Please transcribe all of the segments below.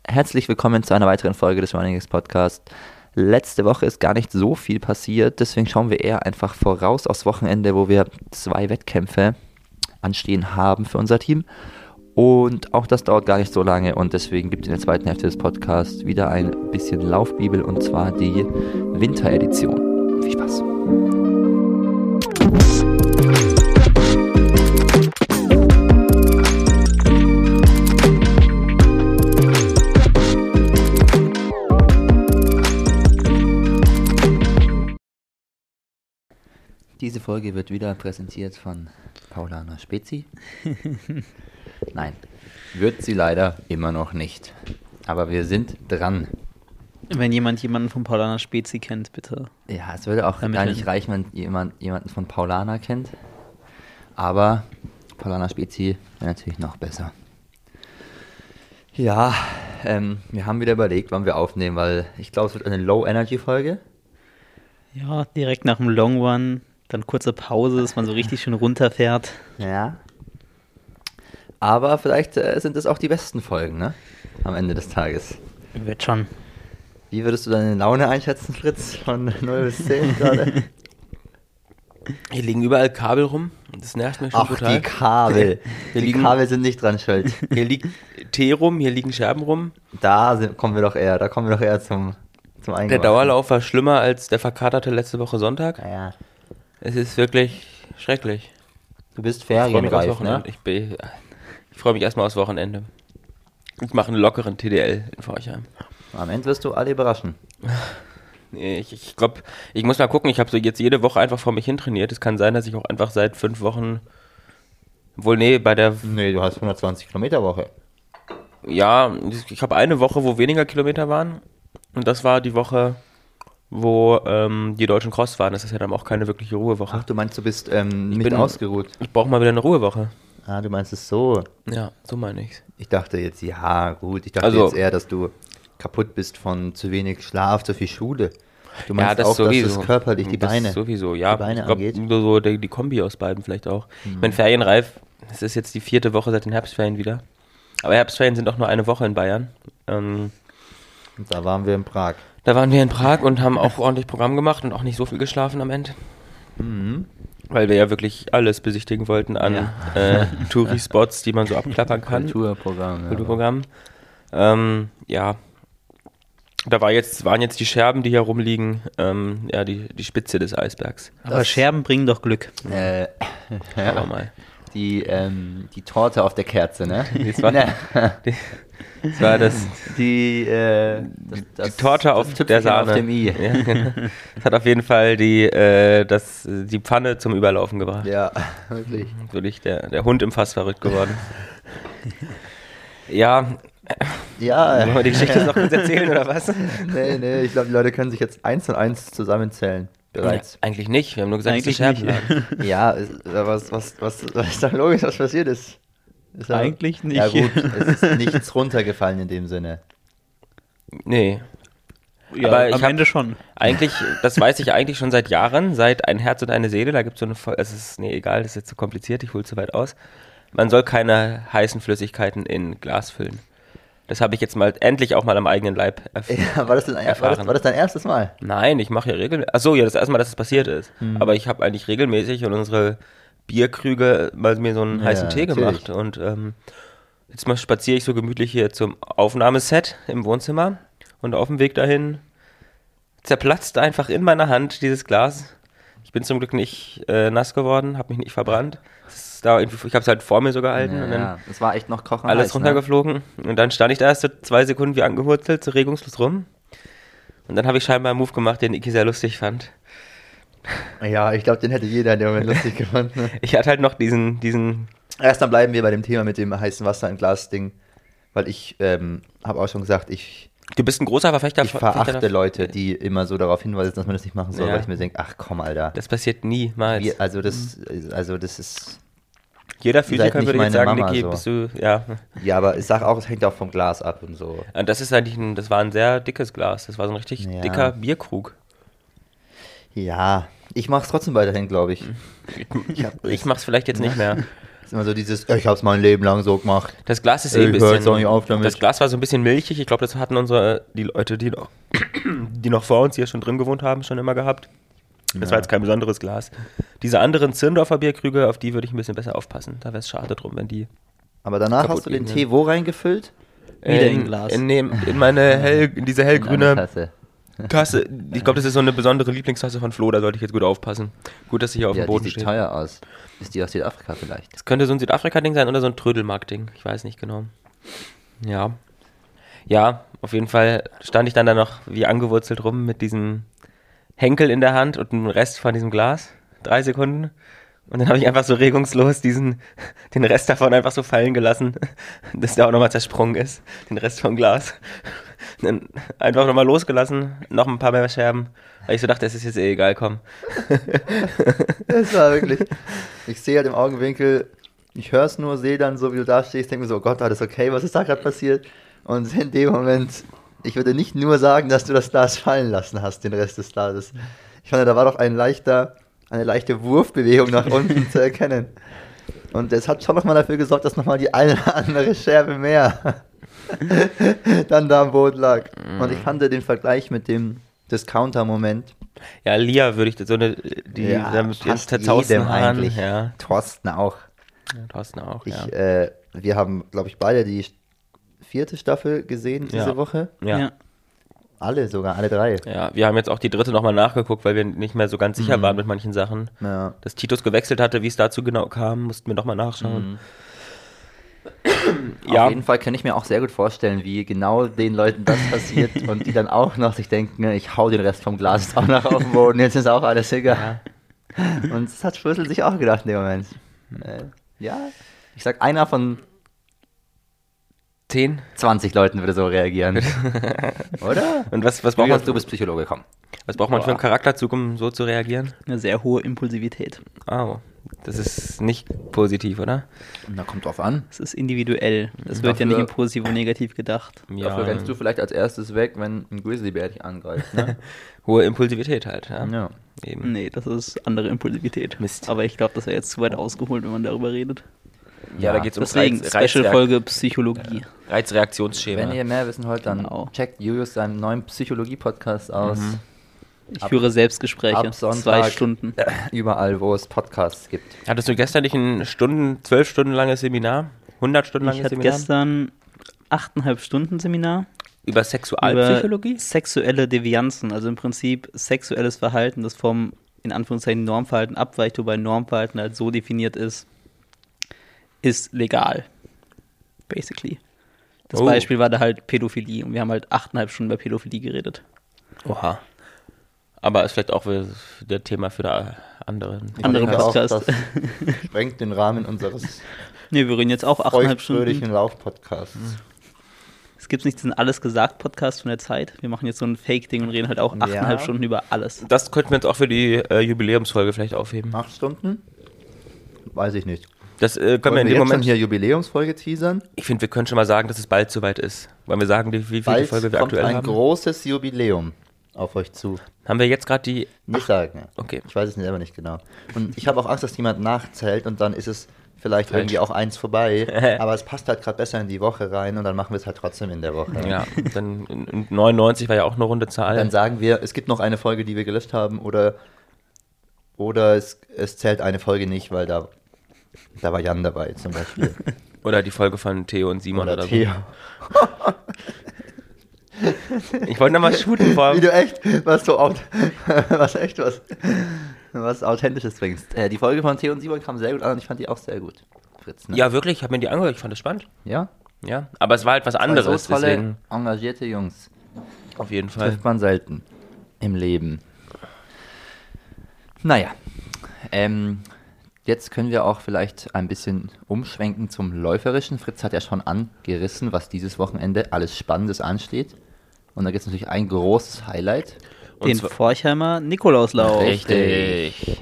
Herzlich willkommen zu einer weiteren Folge des Running X Podcast. Letzte Woche ist gar nicht so viel passiert, deswegen schauen wir eher einfach voraus aufs Wochenende, wo wir 2 Wettkämpfe anstehen haben für unser Team. Und auch das dauert gar nicht so lange und deswegen gibt es in der zweiten Hälfte des Podcasts wieder ein bisschen Laufbibel und zwar die Winteredition. Viel Spaß! Diese Folge wird wieder präsentiert von Paulaner Spezi. Nein, wird sie leider immer noch nicht. Aber wir sind dran. Wenn jemanden von Paulaner Spezi kennt, bitte. Ja, es würde auch gar nicht reichen, wenn jemanden von Paulaner kennt. Aber Paulaner Spezi wäre natürlich noch besser. Ja, wir haben wieder überlegt, wann wir aufnehmen, weil ich glaube, es wird eine Low-Energy-Folge. Ja, direkt nach dem Long One. Dann kurze Pause, dass man so richtig schön runterfährt. Ja. Aber vielleicht sind es auch die besten Folgen, ne? Am Ende des Tages. Wird schon. Wie würdest du deine Laune einschätzen, Fritz? Von 0 bis 10 gerade? Hier liegen überall Kabel rum. Das nervt mich schon total. Die Kabel. Die Kabel sind nicht dran schuld. Hier liegt Tee rum, hier liegen Scherben rum. Da kommen wir doch eher zum Eingemachten. Der Dauerlauf war schlimmer als der verkaterte letzte Woche Sonntag. Ja. Es ist wirklich schrecklich. Du bist ferienreif, ne? Ich freue mich erstmal aufs Wochenende. Ich mache einen lockeren TDL in Forchheim. Am Ende wirst du alle überraschen. Ich glaube, ich muss mal gucken. Ich habe so jetzt jede Woche einfach vor mich hin trainiert. Es kann sein, dass ich auch einfach seit 5 Wochen... Nee, du hast 120 Kilometer Woche. Ja, ich habe eine Woche, wo weniger Kilometer waren. Und das war die Woche... wo die deutschen Cross waren. Das ist ja dann auch keine wirkliche Ruhewoche. Ach, du meinst, du bist nicht ausgeruht? Ich brauche mal wieder eine Ruhewoche. Ah, du meinst es so? Ja, so meine ich's. Ich dachte jetzt, ja gut, ich dachte jetzt eher, dass du kaputt bist von zu wenig Schlaf, zu viel Schule. Du meinst das auch, sowieso. dass es körperlich die Beine sowieso, ja. Die Beine ich glaube, nur so die Kombi aus beiden vielleicht auch. Ich bin ferienreif, es ist jetzt die 4. Woche seit den Herbstferien wieder. Aber Herbstferien sind auch nur eine Woche in Bayern. Und da waren wir in Prag. Da waren wir in Prag und haben auch ordentlich Programm gemacht und auch nicht so viel geschlafen am Ende. Mhm. Weil wir ja wirklich alles besichtigen wollten an Touri-Spots, die man so abklappern kann. Kulturprogramm. Ja. Da waren jetzt die Scherben, die hier rumliegen, die Spitze des Eisbergs. Aber Scherben bringen doch Glück. Aber mal. Die Torte auf der Kerze, ne? Die Torte auf der Sahne. Auf dem I. Ja, genau. Das hat auf jeden Fall die Pfanne zum Überlaufen gebracht. Ja, wirklich. Wirklich der Hund im Fass verrückt geworden. Ja. Wollen wir die Geschichte noch kurz erzählen, oder was? Nee, ich glaube, die Leute können sich jetzt 1 und 1 zusammenzählen. Bereits. Ja, eigentlich nicht, wir haben nur gesagt, dass die Scherben lagen. Ja, was ist da logisch, was passiert ist? Eigentlich nicht. Ja gut, es ist nichts runtergefallen in dem Sinne. Nee. Ja, aber am Ende schon. Eigentlich, das weiß ich eigentlich schon seit Jahren, seit Ein Herz und eine Seele, da gibt es so eine Folge, egal, das ist jetzt zu kompliziert, ich hole zu weit aus. Man soll keine heißen Flüssigkeiten in Glas füllen. Das habe ich jetzt endlich auch mal am eigenen Leib erfahren. Ja, war das dein erstes Mal? Nein, ich mache ja regelmäßig. Achso, ja, das erste Mal, dass es passiert ist. Aber ich habe eigentlich regelmäßig in unsere Bierkrüge mal mir so einen heißen Tee gemacht. Und jetzt mal spaziere ich so gemütlich hier zum Aufnahmeset im Wohnzimmer. Und auf dem Weg dahin zerplatzt einfach in meiner Hand dieses Glas. Ich bin zum Glück nicht nass geworden, habe mich nicht verbrannt. Ich habe es halt vor mir so gehalten. Ja, und dann das war echt noch kochend. alles runtergeflogen. Ne? Und dann stand ich da erst so 2 Sekunden wie angewurzelt, so regungslos rum. Und dann habe ich scheinbar einen Move gemacht, den Iki sehr lustig fand. Ja, ich glaube, den hätte jeder in dem Moment lustig gefunden. Ne? Ich hatte halt noch diesen... Erst dann bleiben wir bei dem Thema mit dem heißen Wasser im Glas-Ding. Weil ich habe auch schon gesagt, Du bist ein großer Verfechter. Ich verachte Leute, die immer so darauf hinweisen, dass man das nicht machen soll, weil ich mir denke, ach komm, Alter. Das passiert niemals. Also das ist... Jeder Physiker würde jetzt sagen, Niki, so. bist du, ja. Ja, aber ich sag auch, es hängt auch vom Glas ab und so. Und das war ein sehr dickes Glas. Das war so ein richtig dicker Bierkrug. Ja, ich mach's trotzdem weiterhin, glaube ich. Ich mach's vielleicht jetzt nicht mehr. ist immer so dieses, ich hab's mein Leben lang so gemacht. Das Glas ist Ich hör jetzt auch nicht auf damit. Das Glas war so ein bisschen milchig. Ich glaube, das hatten die Leute, die noch vor uns hier schon drin gewohnt haben, schon immer gehabt. Das war jetzt kein besonderes Glas. Diese anderen Zirndorfer Bierkrüge, auf die würde ich ein bisschen besser aufpassen. Da wäre es schade drum, wenn die. Aber danach kaputt hast du den gehen. Tee wo reingefüllt? Wieder in Glas. In diese hellgrüne Tasse. Tasse. Ich glaube, das ist so eine besondere Lieblingstasse von Flo, da sollte ich jetzt gut aufpassen. Gut, dass sie hier auf Ja, dem Boden die sieht steht. teuer aus. Ist die aus Südafrika vielleicht? Das könnte so ein Südafrika-Ding sein oder so ein Trödelmarkt-Ding. Ich weiß nicht genau. Ja. Ja, auf jeden Fall stand ich dann da noch wie angewurzelt rum mit diesem Henkel in der Hand und dem Rest von diesem Glas. 3 Sekunden. Und dann habe ich einfach so regungslos den Rest davon einfach so fallen gelassen, dass der auch nochmal zersprungen ist. Den Rest vom Glas. Dann einfach nochmal losgelassen, noch ein paar mehr Scherben. Weil ich so dachte, es ist jetzt eh egal, komm. Das war wirklich. Ich sehe halt im Augenwinkel, ich höre es nur, sehe dann so, wie du da stehst, denke mir so, oh Gott, war das okay, was ist da gerade passiert? Und in dem Moment, ich würde nicht nur sagen, dass du das Glas fallen lassen hast, den Rest des Glases. Ich fand, da war doch eine leichte Wurfbewegung nach unten zu erkennen. Und es hat schon nochmal dafür gesorgt, dass nochmal die eine oder andere Scherbe mehr dann da am Boden lag. Und ich fand den Vergleich mit dem Discounter-Moment. Ja, Lia würde ich so eine, die da mit ihren zerzausten Haaren. eigentlich. Ja. Thorsten auch. Ja, Thorsten auch, Wir haben, glaube ich, beide die 4. Staffel gesehen diese Woche. Ja. Alle 3. Ja, wir haben jetzt auch die 3. nochmal nachgeguckt, weil wir nicht mehr so ganz sicher waren mit manchen Sachen. Ja. Dass Titus gewechselt hatte, wie es dazu genau kam, mussten wir nochmal nachschauen. Ja. Auf jeden Fall kann ich mir auch sehr gut vorstellen, wie genau den Leuten das passiert und die dann auch noch sich denken, ich hau den Rest vom Glas jetzt auch noch auf den Boden, jetzt ist auch alles egal. Ja. Und das hat Schlüssel sich auch gedacht in dem Moment. Ja, ich sag, einer von 10? 20 Leuten würde so reagieren. Oder? Und was braucht man? Du bist Psychologe, komm. Was braucht man für einen Charakterzug, um so zu reagieren? Eine sehr hohe Impulsivität. Oh, das ist nicht positiv, oder? Na, kommt drauf an. Es ist individuell. Es wird ja nicht in positiv und negativ gedacht. Ja. Dafür rennst du vielleicht als erstes weg, wenn ein Grizzlybär dich angreift, ne? Hohe Impulsivität halt, ja. Ja. Eben. Nee, das ist andere Impulsivität. Mist. Aber ich glaube, das wäre jetzt zu weit ausgeholt, wenn man darüber redet. Ja, da geht es um Deswegen, Special-Folge Psychologie. Reizreaktionsschema. Wenn ihr mehr wissen wollt, dann checkt Julius seinen neuen Psychologie-Podcast aus. Ich führe Selbstgespräche, ab Sonntag. 2 Stunden. Überall, wo es Podcasts gibt. Hattest du gestern nicht ein 12 Stunden langes Seminar? 100 Stunden langes Ich hatte Seminar? gestern 8,5 Stunden Seminar Über Sexualpsychologie? über sexuelle Devianzen, also im Prinzip sexuelles Verhalten, das vom, in Anführungszeichen, Normverhalten abweicht, wobei Normverhalten halt so definiert ist legal, basically. Das Beispiel war da halt Pädophilie und wir haben halt 8,5 Stunden über Pädophilie geredet. Oha. Aber ist vielleicht auch der Thema für der anderen. Andere Ich denke auch, Podcast. das sprengt den Rahmen unseres Ne, wir reden jetzt auch 8,5 Stunden. feuchtfröhlichen Lauf-Podcasts. Es gibt nicht diesen Alles-Gesagt-Podcast von der Zeit. Wir machen jetzt so ein Fake-Ding und reden halt auch 8,5 Stunden über alles. Das könnten wir uns auch für die Jubiläumsfolge vielleicht aufheben. 8 Stunden? Weiß ich nicht. Das können wir Wollen in wir dem jetzt schon Moment. hier Jubiläumsfolge teasern? Ich finde, wir können schon mal sagen, dass es bald soweit ist. Wollen wir sagen, wie viele Bald Folge wir kommt aktuell ein haben? großes Jubiläum auf euch zu. Haben wir jetzt gerade die. Nicht sagen. Okay. Ich weiß es selber nicht genau. Und ich habe auch Angst, dass jemand nachzählt und dann ist es vielleicht Falsch. irgendwie auch 1 vorbei. Aber es passt halt gerade besser in die Woche rein und dann machen wir es halt trotzdem in der Woche. Ja, dann 99 war ja auch eine runde Zahl. Dann sagen wir, es gibt noch eine Folge, die wir gelöscht haben oder es zählt eine Folge nicht, weil da war Jan dabei zum Beispiel. Oder die Folge von Theo und Simon oder, Theo. so. Ich wollte nochmal shooten vor. Wie du echt was Authentisches bringst. Die Folge von Theo und Simon kam sehr gut an und ich fand die auch sehr gut. Fritz, ne? Ja, wirklich, ich habe mir die angehört, ich fand das spannend. Ja? Ja, aber es war halt was anderes, So tolle, deswegen engagierte Jungs. auf jeden Fall. Trifft man selten im Leben. Naja, jetzt können wir auch vielleicht ein bisschen umschwenken zum Läuferischen. Fritz hat ja schon angerissen, was dieses Wochenende alles Spannendes ansteht. Und da gibt es natürlich ein großes Highlight. Den Forchheimer Nikolauslauf. Richtig.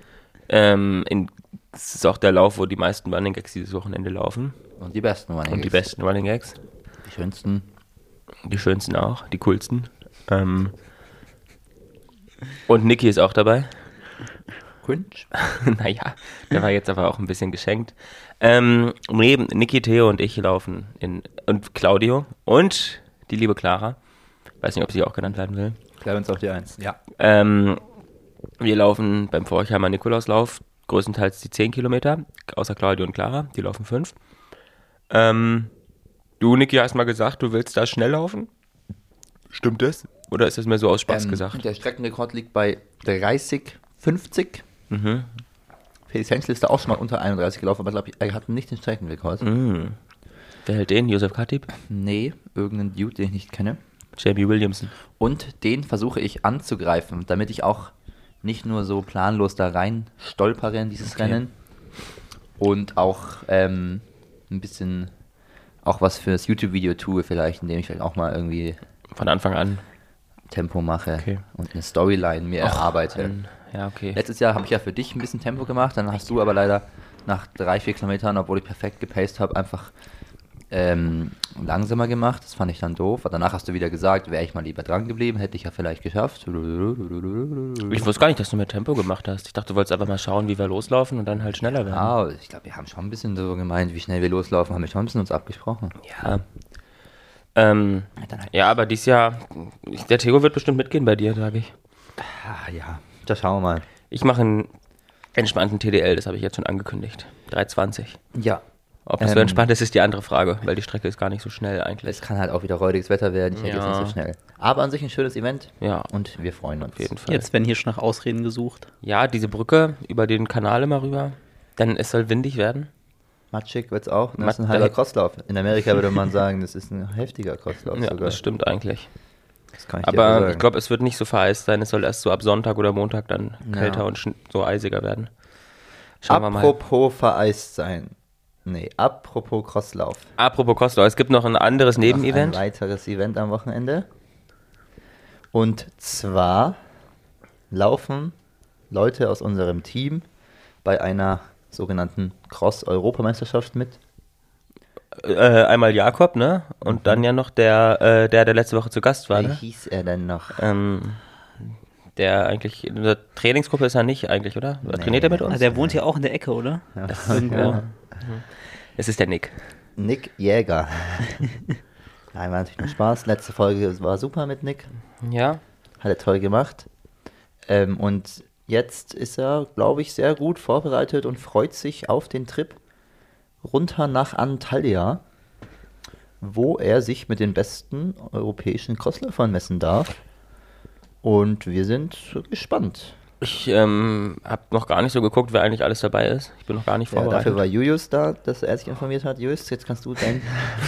Es ist auch der Lauf, wo die meisten Running Gags dieses Wochenende laufen. Und die besten Running Und die Gags. besten Running Gags. Die schönsten. Die schönsten auch, die coolsten. Und Niki ist auch dabei. Cringe. Naja, der war jetzt aber auch ein bisschen geschenkt. Niki, Theo und ich laufen und Claudio und die liebe Clara. Weiß nicht, ob sie auch genannt werden will. Bleib uns auf die 1. Ja. Wir laufen beim Forchheimer Nikolauslauf größtenteils die 10 Kilometer, außer Claudio und Clara, die laufen 5. Du, Niki, hast mal gesagt, du willst da schnell laufen. Stimmt das? Oder ist das mir so aus Spaß gesagt? Der Streckenrekord liegt bei 30,50. Felix Henschel ist da auch schon mal unter 31 gelaufen, aber glaube ich, er hat nicht den Streckenrekord. Wer hält den? Josef Khatib? Nee, irgendeinen Dude, den ich nicht kenne. Jamie Williamson. Und den versuche ich anzugreifen, damit ich auch nicht nur so planlos da rein stolpere in dieses Rennen und auch ein bisschen auch was fürs YouTube-Video tue vielleicht, indem ich vielleicht auch mal irgendwie von Anfang an Tempo mache und eine Storyline mir erarbeite. Ja, okay. Letztes Jahr habe ich ja für dich ein bisschen Tempo gemacht, dann hast du aber leider nach 3-4 Kilometern, obwohl ich perfekt gepaced habe, einfach langsamer gemacht. Das fand ich dann doof. Danach hast du wieder gesagt, wäre ich mal lieber dran geblieben, hätte ich ja vielleicht geschafft. Ich wusste gar nicht, dass du mehr Tempo gemacht hast. Ich dachte, du wolltest einfach mal schauen, wie wir loslaufen und dann halt schneller werden. Ah, ich glaube, wir haben schon ein bisschen so gemeint, wie schnell wir loslaufen, haben wir schon ein bisschen uns abgesprochen. Ja. Ja, aber dieses Jahr, der Theo wird bestimmt mitgehen bei dir, sage ich. Ah, ja, da schauen wir mal. Ich mache einen entspannten TDL, das habe ich jetzt schon angekündigt. 3,20. Ja. Ob das so entspannt ist, ist die andere Frage, weil die Strecke ist gar nicht so schnell eigentlich. Es kann halt auch wieder räudiges Wetter werden, ich denke jetzt nicht so schnell. Aber an sich ein schönes Event und wir freuen uns. Auf jeden Fall. Jetzt werden hier schon nach Ausreden gesucht. Ja, diese Brücke über den Kanal immer rüber, dann es soll windig werden. Matschig wird es auch, das ist ein halber Crosslauf. In Amerika würde man sagen, das ist ein heftiger Crosslauf Ja, sogar. das stimmt eigentlich. Das kann ich dir aber sagen. ich glaube, es wird nicht so vereist sein, es soll erst so ab Sonntag oder Montag dann kälter und so eisiger werden. Schauen wir mal. Apropos vereist sein. Nee, apropos Crosslauf. Apropos Crosslauf, es gibt noch ein anderes Nebenevent. Ein weiteres Event am Wochenende. Und zwar laufen Leute aus unserem Team bei einer sogenannten Cross-Europameisterschaft mit. Einmal Jakob, ne? Und dann ja noch der letzte Woche zu Gast war, Wie ne? hieß er denn noch? Der eigentlich, in der Trainingsgruppe ist er nicht eigentlich, oder? Oder trainiert er mit uns? Also der wohnt ja auch in der Ecke, oder? Ja. Irgendwo. Es ist der Nick. Nick Jäger. Nein, war natürlich nur Spaß. Letzte Folge war super mit Nick. Ja. Hat er toll gemacht. Und jetzt ist er, glaube ich, sehr gut vorbereitet und freut sich auf den Trip runter nach Antalya, wo er sich mit den besten europäischen Crossläufern messen darf. Und wir sind gespannt. Ich habe noch gar nicht so geguckt, wer eigentlich alles dabei ist. Ich bin noch gar nicht Ja, vorbereitet. dafür war Julius da, dass er sich informiert hat. Julius, jetzt kannst du dein...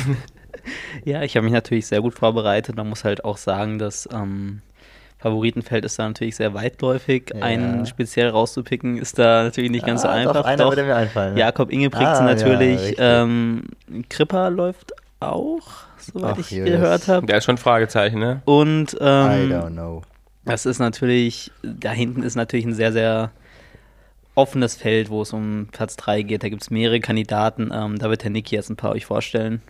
Ja, ich habe mich natürlich sehr gut vorbereitet. Man muss halt auch sagen, das Favoritenfeld ist da natürlich sehr weitläufig. Ja. Einen speziell rauszupicken ist da natürlich nicht ganz so einfach. Doch, einer würde mir einfallen. Ne? Jakob Ingebrigtsen natürlich. Kripper läuft auch, soweit ich Julius. gehört habe. Der ist schon ein Fragezeichen, ne? Und I don't know. das ist natürlich, da hinten ist natürlich ein sehr, sehr offenes Feld, wo es um Platz 3 geht. Da gibt es mehrere Kandidaten. Da wird der Niki jetzt ein paar euch vorstellen.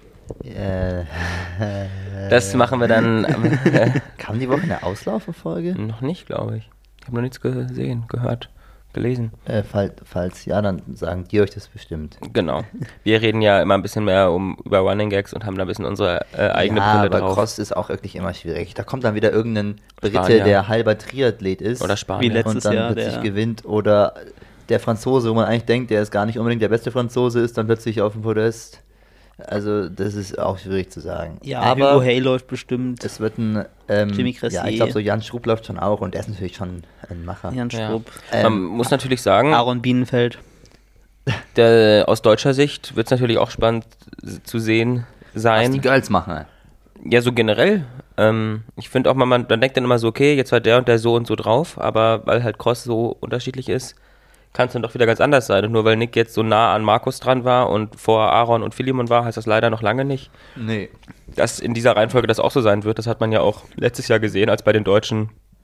Das machen wir dann Kam die Woche eine Auslauferfolge? noch nicht, glaube ich. Ich habe noch nichts gesehen, gehört, gelesen. Falls ja, dann sagen die euch das bestimmt. Genau. Wir reden ja immer ein bisschen mehr über Running Gags und haben da ein bisschen unsere eigene Brille aber drauf. Cross ist auch wirklich immer schwierig. Da kommt dann wieder irgendein Brite, Spanier. der halber Triathlet ist. Oder Wie Spanien. letztes und dann Jahr, plötzlich der- gewinnt. Oder der Franzose, wo man eigentlich denkt, der ist gar nicht unbedingt der beste Franzose, ist dann plötzlich auf dem Podest. Also das ist auch schwierig zu sagen. Ja, aber Hugo Hay läuft bestimmt. es wird ein... Jimmy Cressier. ja, ich glaube so Jan Schrupp läuft schon auch und der ist natürlich schon ein Macher. Jan Ja. Strupp. Man muss natürlich sagen, Aaron Bienenfeld. aus deutscher Sicht wird es natürlich auch spannend zu sehen Was sein. die Girls machen. Ja, so generell. Ich finde auch mal, man denkt dann immer so, okay, jetzt war der und der so und so drauf, aber weil halt Cross so unterschiedlich ist, kann es dann doch wieder ganz anders sein. Und nur weil Nick jetzt so nah an Markus dran war und vor Aaron und Philemon war, heißt das leider noch lange nicht, Nee. dass in dieser Reihenfolge das auch so sein wird. Das hat man ja auch letztes Jahr gesehen, als bei den Deutschen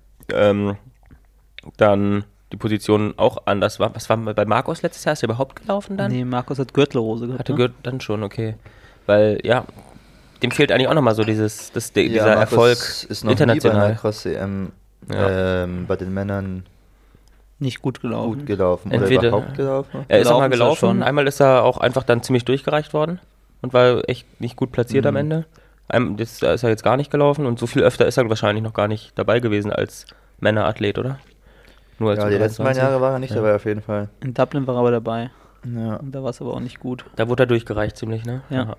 dann die Position auch anders war. Was war bei Markus letztes Jahr? Ist er überhaupt gelaufen dann? Nee, Markus hat Gürtelrose gehabt. Hatte ne? Gürtel dann schon, okay. Weil, ja, dem fehlt eigentlich auch nochmal so dieser Markus Erfolg ist noch international. nie bei einer Cross-EM Ja. bei den Männern Nicht gut gelaufen. gut gelaufen oder Entweder- überhaupt gelaufen. Er ist einmal Gelaufen ist er gelaufen, schon. einmal ist er auch einfach dann ziemlich durchgereicht worden und war echt nicht gut platziert am Ende. Da ist er jetzt gar nicht gelaufen und so viel öfter ist er wahrscheinlich noch gar nicht dabei gewesen als Männerathlet, oder? Nur als Ja, die letzten beiden 23. Jahre war er nicht dabei auf jeden Fall. In Dublin war er aber dabei. Ja. Und da war es aber auch nicht gut. Da wurde er durchgereicht ziemlich, ne? Ja. Aha.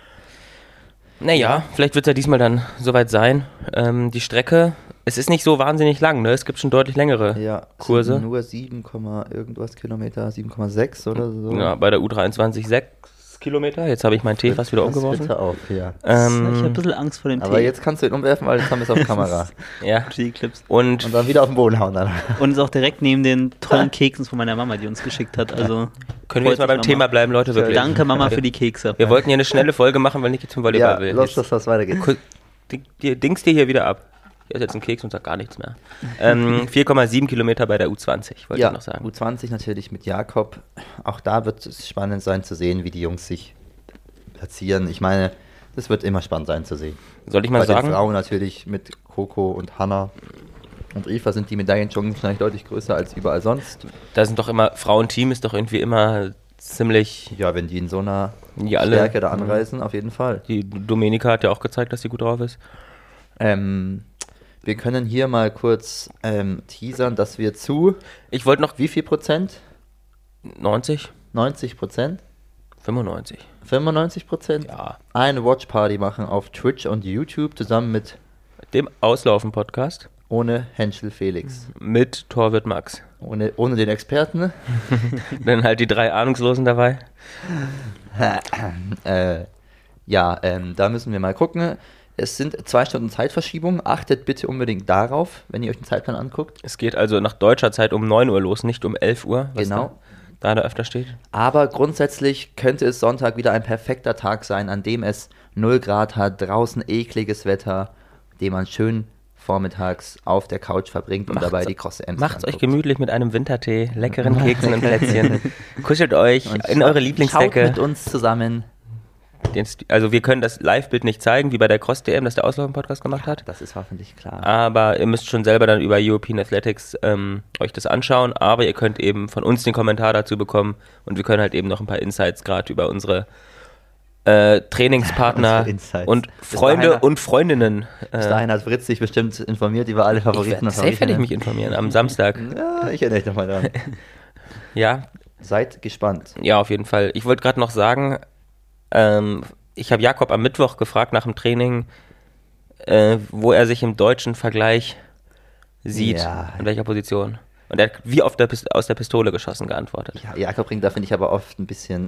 Naja, vielleicht wird es ja diesmal dann soweit sein. Die Strecke, es ist nicht so wahnsinnig lang, ne? Es gibt schon deutlich längere Ja, es Kurse. sind nur 7, irgendwas Kilometer, 7,6 oder so. Ja, bei der U23 6 Kilometer. Jetzt habe ich meinen Tee fast wieder Pass umgeworfen. bitte auf, ja. Ich habe ein bisschen Angst vor dem Aber Tee. jetzt kannst du ihn umwerfen, weil jetzt haben wir es auf Kamera. Ja. Clips. Und Und dann wieder auf den Boden hauen dann. Und ist auch direkt neben den tollen Keksen von meiner Mama, die uns geschickt hat. Also können wir jetzt mal beim freut sich Thema Mama. bleiben, Leute, wirklich. Danke Mama für die Kekse. Wir wollten ja eine schnelle Folge machen, weil Niki zum Volleyball Ja, will. los, dass das weitergeht. Dingst dir hier wieder ab. Ich esse jetzt einen Keks und sag gar nichts mehr. 4,7 Kilometer bei der U20, wollte Ja, ich noch sagen. U20 natürlich mit Jakob. Auch da wird es spannend sein zu sehen, wie die Jungs sich platzieren. Ich meine, das wird immer spannend sein zu sehen. Soll ich mal Bei sagen? den Frauen natürlich mit Coco und Hannah und Eva sind die Medaillenchancen wahrscheinlich deutlich größer als überall sonst. Da sind doch immer, Frauenteam ist doch irgendwie immer ziemlich, Ja, wenn die in so einer Die alle- Stärke da anreisen, auf jeden Fall. die Domenica hat ja auch gezeigt, dass sie gut drauf ist. Wir können hier mal kurz teasern, dass wir zu, Ich wollte noch wie viel Prozent? 90, 90%? 95. 95%? Ja. Eine Watchparty machen auf Twitch und YouTube zusammen mit Dem Auslaufen-Podcast ohne Henschel Felix. mit Torwirt Max. Ohne den Experten. Dann halt die 3 Ahnungslosen dabei. Da müssen wir mal gucken. Es sind 2 Stunden Zeitverschiebung. Achtet bitte unbedingt darauf, wenn ihr euch den Zeitplan anguckt. Es geht also nach deutscher Zeit um 9 Uhr los, nicht um 11 Uhr, was Genau. da öfter steht. Aber grundsätzlich könnte es Sonntag wieder ein perfekter Tag sein, an dem es 0 Grad hat, draußen ekliges Wetter, den man schön vormittags auf der Couch verbringt und dabei die Cross-Ems Macht's euch gemütlich mit einem Wintertee, leckeren Keksen und Plätzchen. Kuschelt euch in eure Schaut Lieblingsdecke. mit uns zusammen. Also wir können das Live-Bild nicht zeigen, wie bei der Cross-DM, das der Auslaufen-Podcast gemacht hat. Das ist hoffentlich klar. Aber ihr müsst schon selber dann über European Athletics euch das anschauen. Aber ihr könnt eben von uns den Kommentar dazu bekommen. Und wir können halt eben noch ein paar Insights gerade über unsere Trainingspartner Unsere Insights. und Bis Freunde dahin- und Freundinnen. Bis dahin hat Fritz sich bestimmt informiert über alle Favoriten. Safe werde ich mich informieren am Samstag. Ja, ich erinnere dich nochmal dran. Ja, Seid gespannt. ja, auf jeden Fall. Ich wollte gerade noch sagen, ich habe Jakob am Mittwoch gefragt nach dem Training, wo er sich im deutschen Vergleich sieht, Ja. in welcher Position. Und er hat wie aus der Pistole geschossen geantwortet. Ja, Jakob bringt da, finde ich, aber oft ein bisschen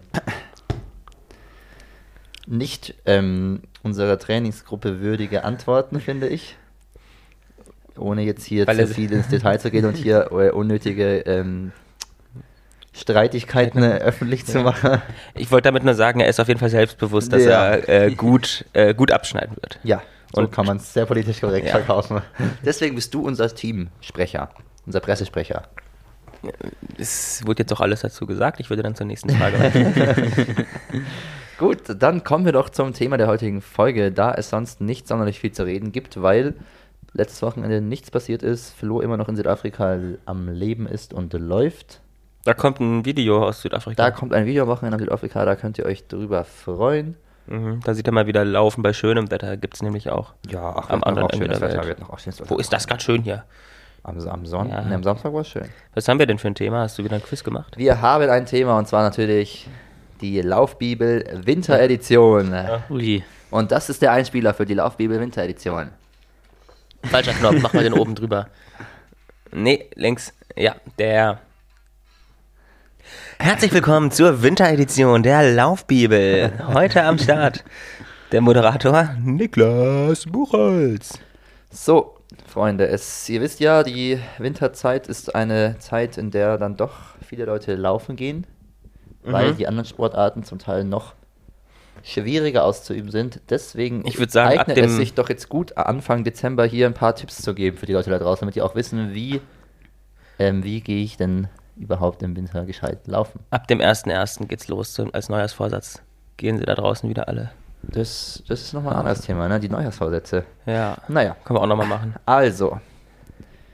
nicht unserer Trainingsgruppe würdige Antworten, finde ich. Ohne jetzt hier Weil zu er- viel ins Detail zu gehen und hier unnötige Streitigkeiten öffentlich zu machen. Ich wollte damit nur sagen, er ist auf jeden Fall selbstbewusst, dass Ja. er gut abschneiden wird. Ja, so Und- kann man es sehr politisch korrekt Ja. verkaufen. Deswegen bist du unser Teamsprecher, unser Pressesprecher. Es wurde jetzt auch alles dazu gesagt. Ich würde dann zur nächsten Frage weiter. Gut, dann kommen wir doch zum Thema der heutigen Folge, da es sonst nicht sonderlich viel zu reden gibt, weil letztes Wochenende nichts passiert ist, Flo immer noch in Südafrika am Leben ist und läuft. Da kommt ein Video aus Südafrika. Da kommt ein Video am Wochenende nach Südafrika, da könnt ihr euch drüber freuen. Da sieht er mal wieder Laufen bei schönem Wetter. Gibt es nämlich auch. Ja, ach, Am anderen Ende schönes der Wetter, Welt. wird noch auch schönes Wetter. Wo ist das gerade schön hier? Am Ja. Samstag war es schön. Was haben wir denn für ein Thema? Hast du wieder ein Quiz gemacht? Wir haben ein Thema und zwar natürlich die Laufbibel Winteredition. Ui. Und das ist der Einspieler für die Laufbibel Winteredition. Falscher Knopf, mach mal den oben drüber. Nee, links. Ja, der. Herzlich willkommen zur Winteredition der Laufbibel. Heute am Start der Moderator Niklas Buchholz. So, Freunde, ihr wisst ja, die Winterzeit ist eine Zeit, in der dann doch viele Leute laufen gehen, weil die anderen Sportarten zum Teil noch schwieriger auszuüben sind. Deswegen Ich würd sagen, ab eignet dem- es sich doch jetzt gut, Anfang Dezember hier ein paar Tipps zu geben für die Leute da draußen, damit die auch wissen, wie gehe ich denn überhaupt im Winter gescheit laufen. Ab dem 1.1. geht's los als Neujahrsvorsatz. Gehen sie da draußen wieder alle. Das ist nochmal ein anderes Thema, ne? Die Neujahrsvorsätze. Ja, Naja, können wir auch nochmal machen. also,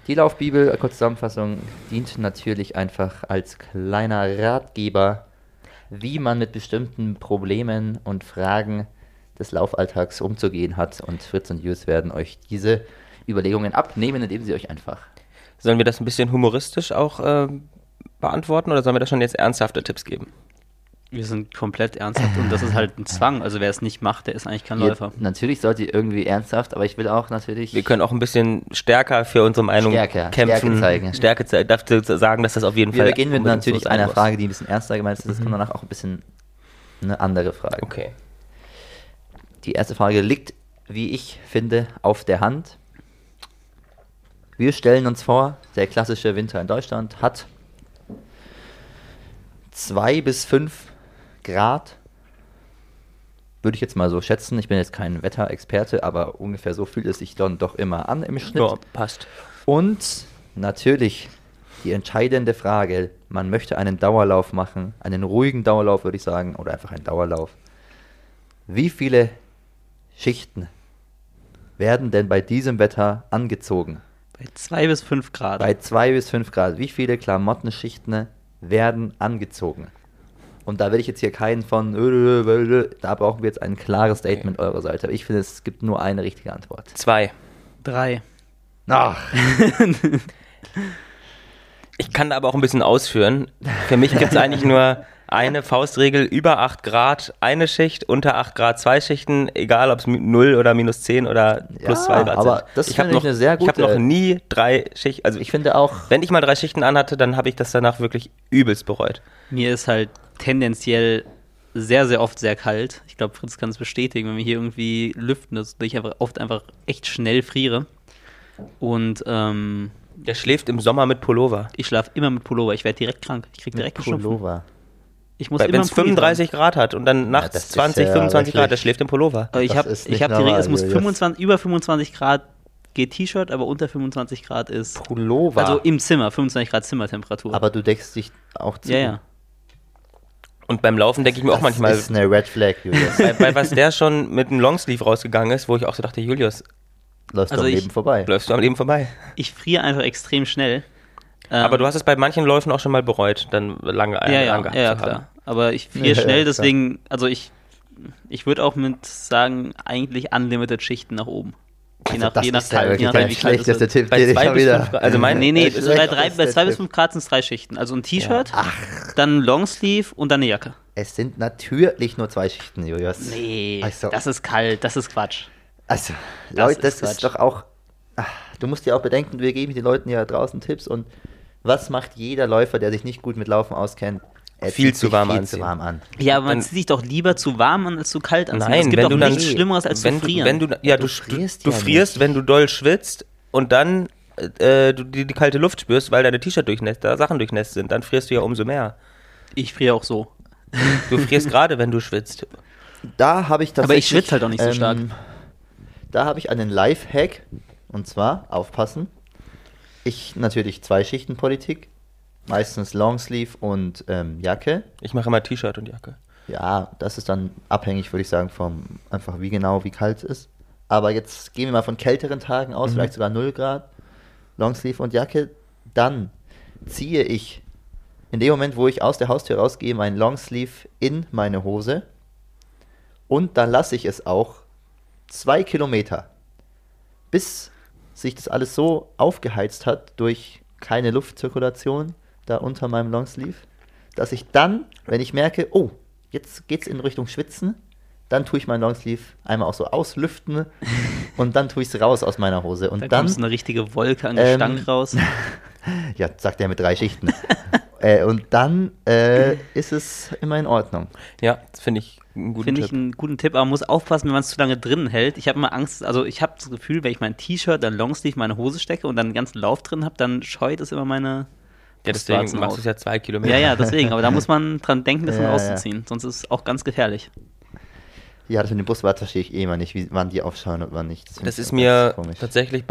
Die Laufbibel, kurze Zusammenfassung, dient natürlich einfach als kleiner Ratgeber, wie man mit bestimmten Problemen und Fragen des Laufalltags umzugehen hat. Und Fritz und Jus werden euch diese Überlegungen abnehmen, indem sie euch einfach... Sollen wir das ein bisschen humoristisch auch beantworten oder sollen wir da schon jetzt ernsthafte Tipps geben? Wir sind komplett ernsthaft und das ist halt ein Zwang. Also wer es nicht macht, der ist eigentlich kein Läufer. Natürlich sollt ihr irgendwie ernsthaft, aber ich will auch natürlich... Wir können auch ein bisschen stärker für unsere Meinung kämpfen. Stärke zeigen. Stärke dafür sagen, dass das auf jeden Fall... Wir beginnen mit natürlich so einer muss. Frage, die ein bisschen ernster gemeint ist. Das kommt danach auch ein bisschen eine andere Frage. Okay. Die erste Frage liegt, wie ich finde, auf der Hand. Wir stellen uns vor, der klassische Winter in Deutschland hat 2 bis 5 Grad, würde ich jetzt mal so schätzen. Ich bin jetzt kein Wetterexperte, aber ungefähr so fühlt es sich dann doch immer an im Schnitt. Ja, passt. Und natürlich die entscheidende Frage, man möchte einen Dauerlauf machen, einen ruhigen Dauerlauf würde ich sagen, oder einfach einen Dauerlauf. Wie viele Schichten werden denn bei diesem Wetter angezogen? Bei 2 bis 5 Grad. Bei 2 bis 5 Grad. Wie viele Klamottenschichten werden angezogen? Und da will ich jetzt hier keinen von, da brauchen wir jetzt ein klares Statement eurer Seite. Aber ich finde, es gibt nur eine richtige Antwort. 2. 3. Ach, Ich kann da aber auch ein bisschen ausführen. Für mich gibt es eigentlich nur eine Faustregel, über 8 Grad eine Schicht, unter 8 Grad 2 Schichten, egal ob es 0 oder minus 10 oder plus 2 Grad aber sind. das ich habe finde ich eine sehr ich habe gute- noch nie 3 Schichten, also ich finde auch, wenn ich mal 3 Schichten anhatte, dann habe ich das danach wirklich übelst bereut. Mir ist halt tendenziell sehr, sehr oft sehr kalt. Ich glaube, Fritz kann es bestätigen, wenn wir hier irgendwie lüften, dass ich oft einfach echt schnell friere. Und Der schläft im Sommer mit Pullover. ich schlafe immer mit Pullover. Ich werde direkt krank. Ich kriege direkt Schnupfen. Pullover. Ich muss Wenn immer es einen Pulli 35 Grad hat und dann nachts das ist 20, ja 25 Grad, wirklich- der schläft im Pullover. tragen. Ich Das habe ist nicht hab normal, es muss Julius. 25, über 25 Grad geht T-Shirt, aber unter 25 Grad ist... Pullover. Also im Zimmer, 25 Grad Zimmertemperatur. Aber du deckst dich auch zu. ja, ja. Und beim Laufen denke ich mir auch manchmal, Das ist eine Red Flag, Julius. bei was der schon mit einem Longsleeve rausgegangen ist, wo ich auch so dachte, Julius, Läufst Also du am ich- Leben vorbei. läufst du am Leben vorbei. Ich friere einfach extrem schnell. Aber du hast es bei manchen Läufen auch schon mal bereut, dann lange angehabt ja, zu haben. klar. Aber ich friere Ja, schnell, ja, deswegen, also ich würde auch mit sagen, eigentlich unlimited Schichten nach oben. Je nach Das ist ja Kalt, wirklich je nachdem, der wie kalt es schlechteste wird. Tipp, Bei den ich 2 schon bis wieder... 5 Grad, also mein, Nee, Das ist bei schlecht, das ist 2 bis der 5 Grad sind es 3 Schichten. Also ein T-Shirt, dann ein Longsleeve und dann eine Jacke. Es sind natürlich nur 2 Schichten, Julius. Nee, Also- das ist kalt, das ist Quatsch. Also, Das Leute, das ist ist Quatsch. doch auch... Du musst ja auch bedenken, wir geben den Leuten ja draußen Tipps und was macht jeder Läufer, der sich nicht gut mit Laufen auskennt? Er Viel zieht zu sich warm viel anziehen. zu warm an. Ja, aber man Dann- zieht sich doch lieber zu warm an als zu kalt anziehen. Nein, es gibt wenn doch du dann- nichts Schlimmeres als zu frieren. Wenn du frierst du ja frierst, nicht. wenn du doll schwitzt und dann du die kalte Luft spürst, weil deine T-Shirt durchnässt, da Sachen durchnässt sind, dann frierst du ja umso mehr. Ich friere auch so. Du frierst gerade, wenn du schwitzt. Da habe ich tatsächlich... Aber ich schwitze halt auch nicht so stark. Da habe ich einen Lifehack und zwar, aufpassen, ich natürlich 2 Schichten Politik, meistens Longsleeve und Jacke. Ich mache immer T-Shirt und Jacke. Ja, das ist dann abhängig, würde ich sagen, vom einfach wie genau, wie kalt es ist. Aber jetzt gehen wir mal von kälteren Tagen aus, vielleicht sogar 0 Grad, Longsleeve und Jacke. Dann ziehe ich in dem Moment, wo ich aus der Haustür rausgehe, meinen Longsleeve in meine Hose und dann lasse ich es auch 2 Kilometer, bis sich das alles so aufgeheizt hat durch keine Luftzirkulation da unter meinem Longsleeve, dass ich dann, wenn ich merke, oh, jetzt geht's in Richtung Schwitzen, dann tue ich meinen Longsleeve einmal auch so auslüften und dann tue ich es raus aus meiner Hose. Und Da dann, kommt so eine richtige Wolke an Gestank raus. ja, sagt er mit 3 Schichten. Und dann ist es immer in Ordnung. Ja, das finde ich einen guten Finde Tipp. ich einen guten Tipp, aber man muss aufpassen, wenn man es zu lange drinnen hält. Ich habe immer Angst, also ich habe das Gefühl, wenn ich mein T-Shirt, dann Longsleeve, meine Hose stecke und dann einen ganzen Lauf drin habe, dann scheut es immer meine Ja, deswegen Brustwarzen machst aus. du es ja 2 Kilometer. Ja, ja, deswegen, aber da muss man dran denken, das dann Ja, ja. auszuziehen, sonst ist es auch ganz gefährlich. Ja, das mit dem Brustwart verstehe ich eh immer nicht, wann die aufschauen und wann nicht. finde Das ich ist auch mir ganz komisch. tatsächlich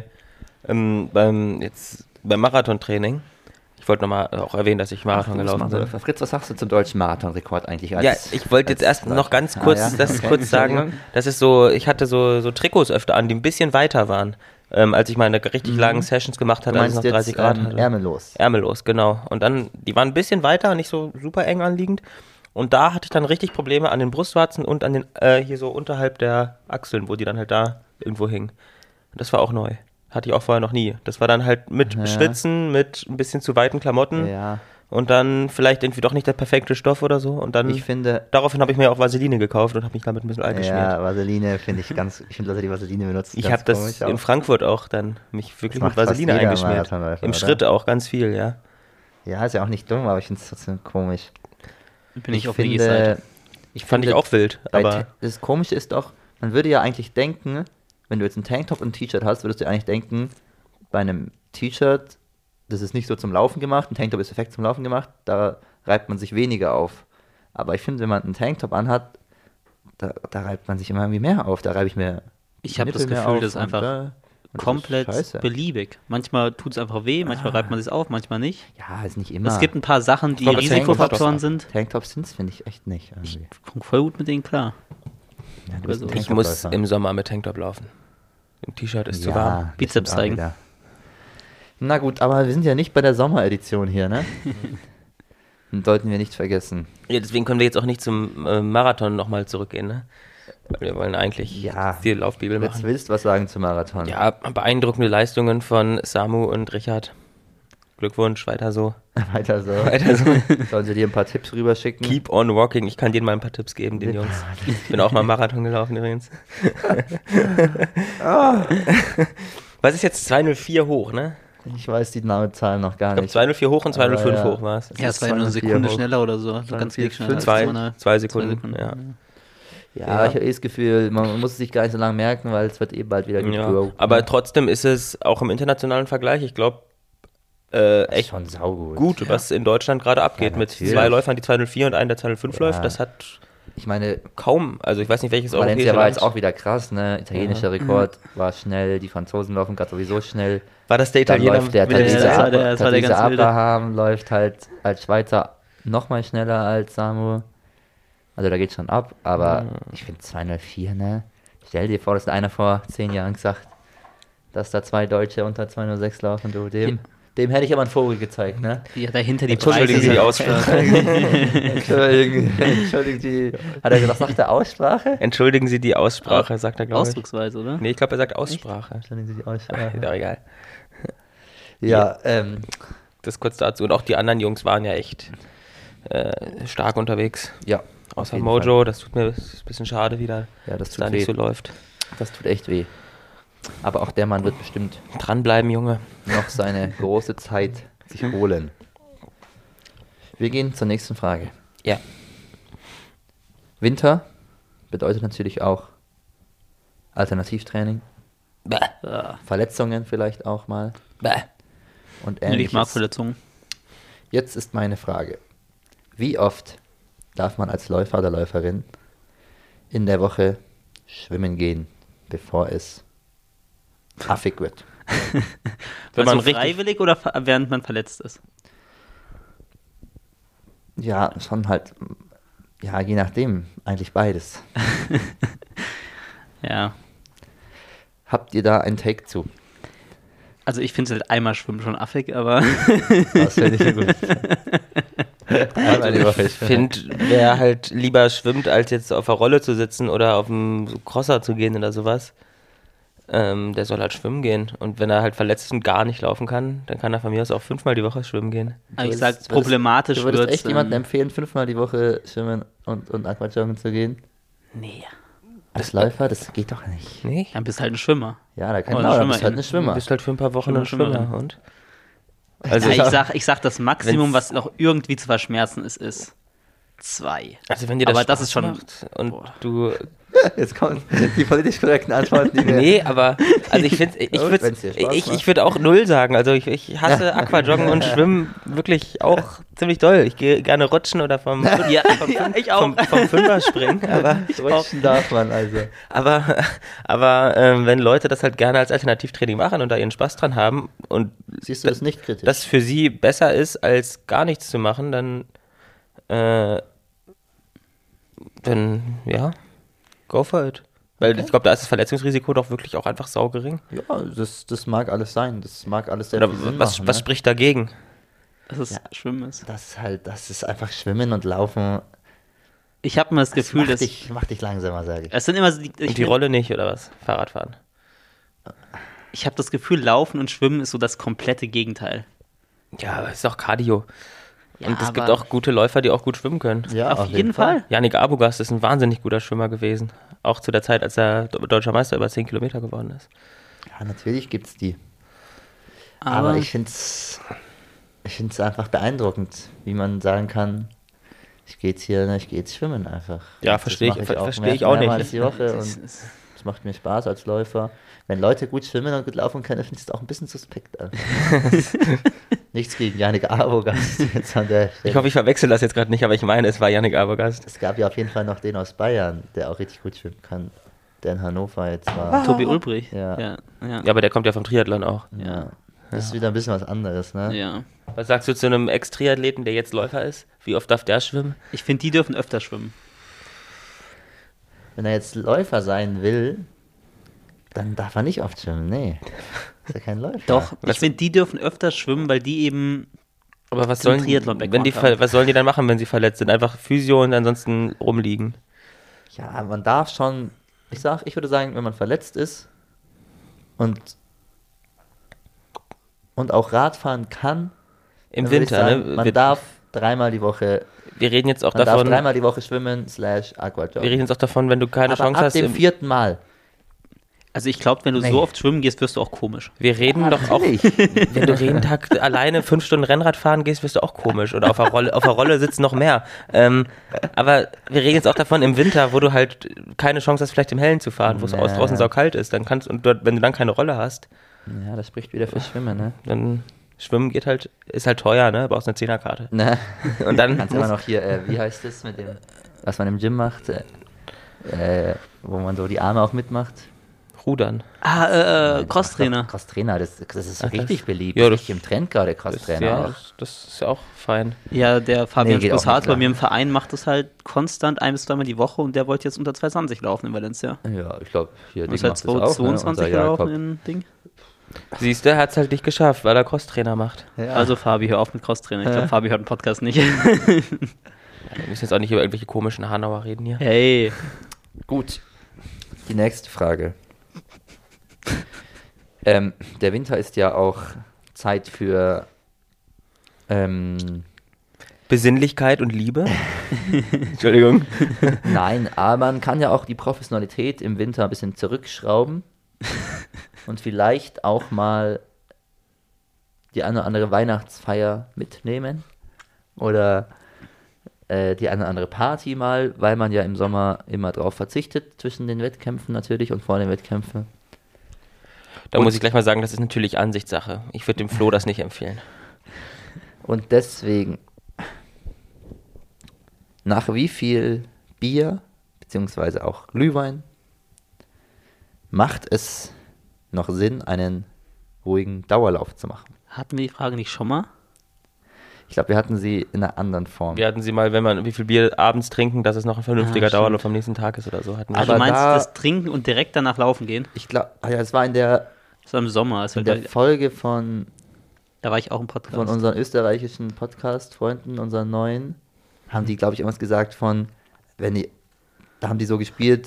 beim Marathontraining. Ich wollte nochmal auch erwähnen, dass ich Marathon gelaufen bin. Fritz, was sagst du zum deutschen Marathonrekord eigentlich? Ja, ich wollte jetzt erst noch ganz kurz, ja. das Okay, kurz sagen, Entschuldigung. das ist so, ich hatte so Trikots öfter an, die ein bisschen weiter waren. als ich meine richtig langen Sessions gemacht hatte, als es noch 30 Grad hatte. Ärmellos. Ärmellos, genau. Und dann, die waren ein bisschen weiter, nicht so super eng anliegend. Und da hatte ich dann richtig Probleme an den Brustwarzen und an den, hier so unterhalb der Achseln, wo die dann halt da irgendwo hingen. Und das war auch neu. Hatte ich auch vorher noch nie. Das war dann halt mit Schwitzen, mit ein bisschen zu weiten Klamotten. Ja. Und dann vielleicht irgendwie doch nicht der perfekte Stoff oder so. Und dann, Ich finde, daraufhin habe ich mir auch Vaseline gekauft und habe mich damit ein bisschen eingeschmiert. ja, Vaseline finde ich ich finde, Leute, die Vaseline benutzen, Ich ganz habe das komisch in auch. Frankfurt auch dann mich wirklich Das mit macht fast Vaseline jeder eingeschmiert. Marathonläufer, Im oder? Schritt auch ganz viel, ja. Ja, ist ja auch nicht dumm, aber ich finde es trotzdem komisch. Bin ich auf Vigis Seite. Fand ich auch wild, aber das Komische ist doch, man würde ja eigentlich denken, wenn du jetzt einen Tanktop und ein T-Shirt hast, würdest du eigentlich denken, bei einem T-Shirt, das ist nicht so zum Laufen gemacht, ein Tanktop ist perfekt zum Laufen gemacht, da reibt man sich weniger auf. Aber ich finde, wenn man einen Tanktop anhat, da reibt man sich immer irgendwie mehr auf. Da reibe ich mir Ich habe das Nippel mehr Gefühl, auf das ist und einfach und das komplett ist scheiße. beliebig. Manchmal tut es einfach weh, manchmal reibt man es auf, manchmal nicht. Ja, ist nicht immer. Es gibt ein paar Sachen, die Kommt auf Risikofaktoren Tanktops sind. Tanktops sind es, finde ich, echt nicht. Irgendwie. Ich komme voll gut mit denen klar. Ja, du bist ein Ich ich muss Tanktopläufer. im Sommer mit Tanktop laufen. Im T-Shirt ist zu warm. das Bizeps stimmt auch zeigen. wieder. Na gut, aber wir sind ja nicht bei der Sommeredition hier, ne? Und sollten wir nicht vergessen. Ja, deswegen können wir jetzt auch nicht zum Marathon nochmal zurückgehen, ne? Weil wir wollen eigentlich Ja. die Laufbibel Jetzt machen. willst du was sagen zum Marathon? Ja, beeindruckende Leistungen von Samu und Richard. Glückwunsch, weiter so. Weiter so. Weiter so. Sollen sie dir ein paar Tipps rüberschicken? Keep on walking. Ich kann denen mal ein paar Tipps geben, den Jungs. Ich bin auch mal Marathon gelaufen übrigens. Was ist jetzt 204 hoch, ne? Ich weiß die Zahlen noch gar Ich glaube nicht. 204 hoch und 205 Aber ja. hoch war es. Ja, es war ja nur eine 204 Sekunde hoch. schneller oder so. So ganz 204, wenig schneller. als 2 2 Sekunden, ja. Ja, ich habe das Gefühl, man muss es sich gar nicht so lange merken, weil es wird eh bald wieder Ja, gebroken. aber trotzdem ist es auch im internationalen Vergleich, ich glaube, echt schon saugut. gut, was in Deutschland gerade abgeht. Ja, mit natürlich. 2 Läufern, die 204 und einen, der 205 Ja. läuft. Das hat Ich meine, kaum, also ich weiß nicht, welches Valencia europäische war Land. jetzt auch wieder krass, ne? Italienischer Rekord war schnell, die Franzosen laufen gerade sowieso schnell. War das der Dann Italiener läuft der mit der das war der Tadisa ganz wilde. Abraham läuft halt als Schweizer nochmal schneller als Samu. Also da geht schon ab, aber ich finde 204, ne? Stell dir vor, dass einer vor 10 Jahren gesagt, dass da 2 Deutsche unter 206 laufen, du. Dem hätte ich aber einen Vogel gezeigt, ne? Ja, dahinter die Entschuldigen Sie die Aussprache. Entschuldigung, hat er gesagt, sagt er Aussprache? Entschuldigen Sie die Aussprache, sagt er, glaube ich. Ausdrucksweise, oder? Nee, ich glaube, er sagt Aussprache. Entschuldigen Sie die Aussprache. Ist auch egal. Ja, Das kurz dazu. Und auch die anderen Jungs waren ja echt stark unterwegs. ja. auf Außer jeden Mojo, Fall. das tut mir ist ein bisschen schade wieder, Ja, das dass tut da nicht weh. so läuft. Das tut echt weh. Aber auch der Mann wird bestimmt Dranbleiben, Junge. noch seine große Zeit sich holen. Wir gehen zur nächsten Frage. Ja. Winter bedeutet natürlich auch Alternativtraining, Bäh. Verletzungen vielleicht auch mal Bäh. und Nee, ich mag ähnliches. Verletzungen. Jetzt ist meine Frage. Wie oft darf man als Läufer oder Läuferin in der Woche schwimmen gehen, bevor es affig wird? Wenn man Also richtig freiwillig oder während man verletzt ist? Ja, schon halt, ja, je nachdem, eigentlich beides. Ja. Habt ihr da einen Take zu? Also ich finde es halt einmal schwimmen schon affig, aber Das finde ich gut. Einmal die Woche Ich finde, wer halt lieber schwimmt, als jetzt auf der Rolle zu sitzen oder auf dem Crosser zu gehen oder sowas, der soll halt schwimmen gehen. Und wenn er halt verletzt ist und gar nicht laufen kann, dann kann er von mir aus auch 5-mal die Woche schwimmen gehen. ich sag, problematisch Du würdest wird's, echt jemandem empfehlen, 5-mal die Woche schwimmen und Aquajoggen zu gehen? Nee, Als Läufer, das geht doch nicht. Nee? dann bist halt ein Schwimmer. Ja, da kann Oder man, Schwimmer bist halt in- eine Schwimmer. Du bist halt für ein paar Wochen ein Schwimmer. Schwimmer. Und? Also Also, ich sag das Maximum, was noch irgendwie zu verschmerzen ist 2. also wenn dir das aber Spaß das ist schon- macht und Boah. du... Jetzt kommen die politisch korrekten Antworten, die wir... Nee, aber also ich finde, Ja, wenn's dir Spaß macht. ich würde auch 0 sagen. Also ich hasse Aquajoggen und Schwimmen wirklich auch ziemlich doll. Ich gehe gerne rutschen oder vom ich auch. vom Fünfer springen, aber Rutschen darf man also. aber wenn Leute das halt gerne als Alternativtraining machen und da ihren Spaß dran haben und Siehst du das nicht kritisch? das für sie besser ist, als gar nichts zu machen, dann ja, go for it. Weil ich glaube, da ist das Verletzungsrisiko doch wirklich auch einfach saugering. Ja, das mag alles sein. Das mag alles sehr Oder viel Sinn was machen, spricht dagegen? Dass es Schwimmen ist. Das ist einfach Schwimmen und Laufen. Ich habe mal das Gefühl, dass macht dich langsamer, sage ich. es sind immer so Und die Rolle nicht, oder was? Fahrradfahren. Ich habe das Gefühl, Laufen und Schwimmen ist so das komplette Gegenteil. Ja, aber es ist auch Cardio. Ja, und es gibt aber- auch gute Läufer, die auch gut schwimmen können. Ja, auf jeden Fall. Yannick Arbogast ist ein wahnsinnig guter Schwimmer gewesen. Auch zu der Zeit, als er deutscher Meister über 10 Kilometer geworden ist. Ja, natürlich gibt es die. Aber ich finde es einfach beeindruckend, wie man sagen kann, ich gehe jetzt schwimmen einfach. Ja, Das verstehe mache ich auch nicht. mehrmals die Woche Das und ist- es macht mir Spaß als Läufer. Wenn Leute gut schwimmen und gut laufen können, finde ich das auch ein bisschen suspekt. Alter. Nichts gegen Yannick Arbogast jetzt an der Stelle. Ich hoffe, ich verwechsel das jetzt gerade nicht, aber ich meine, es war Yannick Arbogast. Es gab ja auf jeden Fall noch den aus Bayern, der auch richtig gut schwimmen kann, der in Hannover jetzt war. Tobi Ulbrich. Ja. Ja. Ja, aber der kommt ja vom Triathlon auch. Ja. Das ist wieder ein bisschen was anderes, ne? Ja. Was sagst du zu einem Ex-Triathleten, der jetzt Läufer ist? Wie oft darf der schwimmen? Ich finde, die dürfen öfter schwimmen. Wenn er jetzt Läufer sein will, dann darf er nicht oft schwimmen. Nee. Ist ja kein Läufer. Doch, Was- ich finde, die dürfen öfter schwimmen, weil die eben Aber was Den sollen, Triathlon-Background haben. was sollen die dann machen, wenn sie verletzt sind? Einfach Physio und ansonsten rumliegen. Ja, man darf schon, ich würde sagen, wenn man verletzt ist und auch Radfahren kann, Im dann würde ich Winter, sagen, ne? man darf dreimal die Woche, Wir reden jetzt auch man darf davon, dreimal die Woche schwimmen / wir Aquajoggen. reden jetzt auch davon, wenn du keine Aber Chance ab hast. dem 4. Mal. Also ich glaube, wenn du Nee. so oft schwimmen gehst, wirst du auch komisch. Wir reden doch auch, Natürlich. wenn du jeden Tag alleine 5 Stunden Rennrad fahren gehst, wirst du auch komisch. Oder auf der Rolle sitzt noch mehr. Aber wir reden jetzt auch davon im Winter, wo du halt keine Chance hast, vielleicht im Hellen zu fahren, wo es Nee. draußen saukalt ist. Dann kannst und dort, wenn du dann keine Rolle hast, Ja, das spricht wieder für Schwimmen, ne? dann Schwimmen ist halt teuer, ne? Brauchst eine 10er-Karte. Ne? Und dann Kannst immer noch hier, wie heißt das mit dem, was man im Gym macht, wo man so die Arme auch mitmacht. rudern. Crosstrainer. Crosstrainer, das ist Ach, richtig das- beliebt. ja, Ja, das- richtig im Trend gerade, Das, Crosstrainer. ja, das ist ja auch fein. Ja, der Fabian Nee, geht auch Spossato nicht, bei klar. mir im Verein macht das halt konstant 1 bis 2 Mal die Woche und der wollte jetzt unter 2,20 laufen in Valencia. Ja, ich glaube, hier Und ist Ding halt macht das auch, 22 unser gelaufen Jakob. in Ding. Siehst du, er hat es halt nicht geschafft, weil er Crosstrainer macht. Ja. Also Fabi, hör auf mit Crosstrainer. Ich glaube, Fabi hört den Podcast nicht. Wir müssen jetzt auch nicht über irgendwelche komischen Hanauer reden hier. Hey. Gut. Die nächste Frage. Der Winter ist ja auch Zeit für Besinnlichkeit und Liebe. Entschuldigung. nein, aber man kann ja auch die Professionalität im Winter ein bisschen zurückschrauben und vielleicht auch mal die eine oder andere Weihnachtsfeier mitnehmen oder die eine oder andere Party mal, weil man ja im Sommer immer drauf verzichtet zwischen den Wettkämpfen natürlich und vor den Wettkämpfen. Da Und- muss ich gleich mal sagen, das ist natürlich Ansichtssache. Ich würde dem Flo das nicht empfehlen. Und deswegen, nach wie viel Bier, beziehungsweise auch Glühwein, macht es noch Sinn, einen ruhigen Dauerlauf zu machen? Hatten wir die Frage nicht schon mal? Ich glaube, wir hatten sie in einer anderen Form. Wir hatten sie mal, wie viel Bier abends trinken, dass es noch ein vernünftiger Ah, stimmt. Dauerlauf am nächsten Tag ist oder so. Hatten wir Also Aber du meinst da- das Trinken und direkt danach laufen gehen? Ich glaube, es war in der, Das war im Sommer. Das war, in der Folge von da war ich auch im Podcast. unseren österreichischen Podcast-Freunden, unseren neuen, haben die, glaube ich, irgendwas gesagt von, da haben die so gespielt,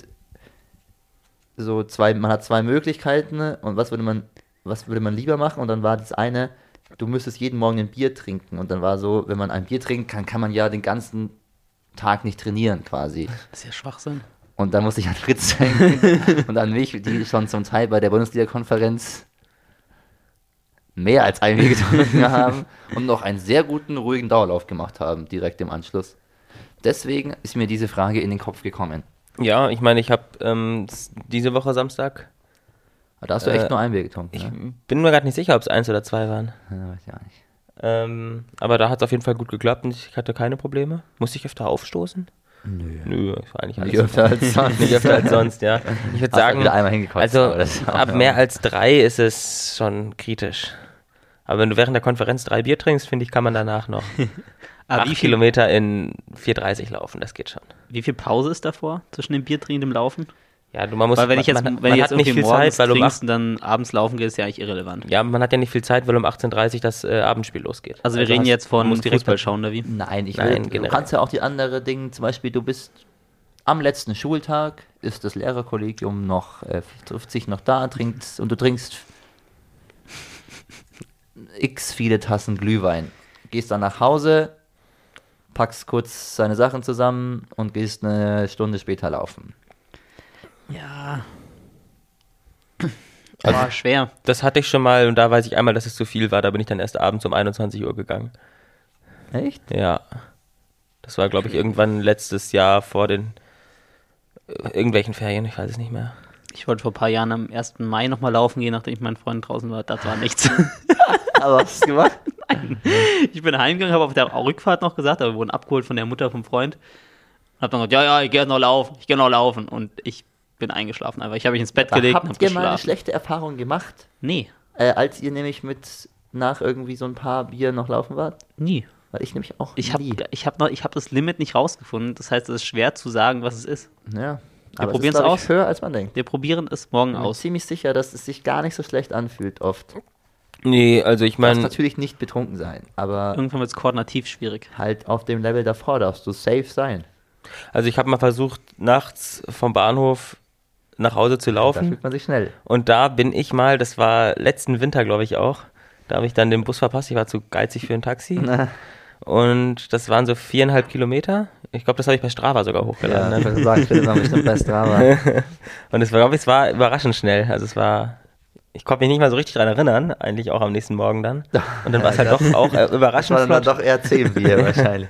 man hat 2 Möglichkeiten und was würde man lieber machen? Und dann war das eine, du müsstest jeden Morgen ein Bier trinken. Und dann war so, wenn man ein Bier trinken kann man ja den ganzen Tag nicht trainieren quasi. Das ist ja Schwachsinn. Und dann musste ich an Fritz denken und an mich, die schon zum Teil bei der Bundesliga-Konferenz mehr als ein Bier getrunken haben und noch einen sehr guten, ruhigen Dauerlauf gemacht haben, direkt im Anschluss. Deswegen ist mir diese Frage in den Kopf gekommen. Ja, ich meine, ich habe diese Woche Samstag, Aber da hast du echt nur ein Bier getrunken. ich Ne? bin mir gerade nicht sicher, ob es 1 oder 2 waren. Ja, weiß ich auch nicht. Aber da hat es auf jeden Fall gut geklappt und ich hatte keine Probleme. Musste ich öfter aufstoßen? Nö, ich war eigentlich Nicht alles öfter als sonst. nicht öfter als sonst, ja. Ich würde Hast halt sagen, wieder einmal hingekotzt, also aber das ist auch ab in mehr Ordnung. als 3 ist es schon kritisch. Aber wenn du während der Konferenz 3 Bier trinkst, finde ich, kann man danach noch Aber 8 Kilometer in 4,30 laufen, das geht schon. Wie viel Pause ist davor zwischen dem Biertrinken und dem Laufen? Ja, man muss, Weil wenn ich jetzt, man wenn ich jetzt hat nicht irgendwie viel morgens Zeit, weil trinkst und dann abends laufen gehst, ist ja eigentlich irrelevant. ja, man hat ja nicht viel Zeit, weil um 18:30 Uhr das Abendspiel losgeht. Also wir reden jetzt von muss direkt Fußball schauen, oder wie? Nein, Nein, du generell. kannst ja auch die andere Dinge, zum Beispiel du bist am letzten Schultag, ist das Lehrerkollegium noch, trifft sich noch da, trinkst und du trinkst x viele Tassen Glühwein. Gehst dann nach Hause, packst kurz seine Sachen zusammen und gehst eine Stunde später laufen. Ja. War schwer. Das hatte ich schon mal und da weiß ich einmal, dass es zu viel war. Da bin ich dann erst abends um 21 Uhr gegangen. Echt? Ja. Das war, glaube ich, irgendwann letztes Jahr vor den irgendwelchen Ferien. Ich weiß es nicht mehr. Ich wollte vor ein paar Jahren am 1. Mai nochmal laufen gehen, nachdem ich mit meinem Freund draußen war. Das war nichts. Aber hast du es gemacht? Ich bin heimgegangen, habe auf der Rückfahrt noch gesagt, aber wir wurden abgeholt von der Mutter vom Freund. Und habe dann gesagt, ja, ich gehe noch laufen. Und ich bin eingeschlafen einfach. Ich habe mich ins Bett gelegt und habe Habt ihr mal eine geschlafen. schlechte Erfahrung gemacht, Nee, als ihr nämlich nach irgendwie so ein paar Bier noch laufen wart? nie. Weil ich nämlich auch Ich habe nie. hab das Limit nicht rausgefunden. Das heißt, es ist schwer zu sagen, was es ist. Ja. Aber probieren es ist, es glaub ich, aus. höher, als man denkt. Wir probieren es morgen Ich bin mir aus. ziemlich sicher, dass es sich gar nicht so schlecht anfühlt oft. Nee, also ich Du darfst meine, natürlich nicht betrunken sein, aber Irgendwann wird es koordinativ schwierig. halt auf dem Level davor darfst du safe sein. also ich habe mal versucht, nachts vom Bahnhof nach Hause zu Da laufen. fühlt man sich schnell. Und da bin ich mal, das war letzten Winter, glaube ich auch, da habe ich dann den Bus verpasst. Ich war zu geizig für ein Taxi. Und das waren so 4,5 Kilometer. Ich glaube, das habe ich bei Strava sogar Ja, hochgeladen. ich würde sagen, findet man bestimmt bei Strava. Und es war, glaube ich, es war überraschend schnell. Also es war, ich konnte mich nicht mal so richtig dran erinnern, eigentlich auch am nächsten Morgen dann. Und dann war es halt doch auch Das überraschend war dann flott. doch eher 10 Bier wahrscheinlich.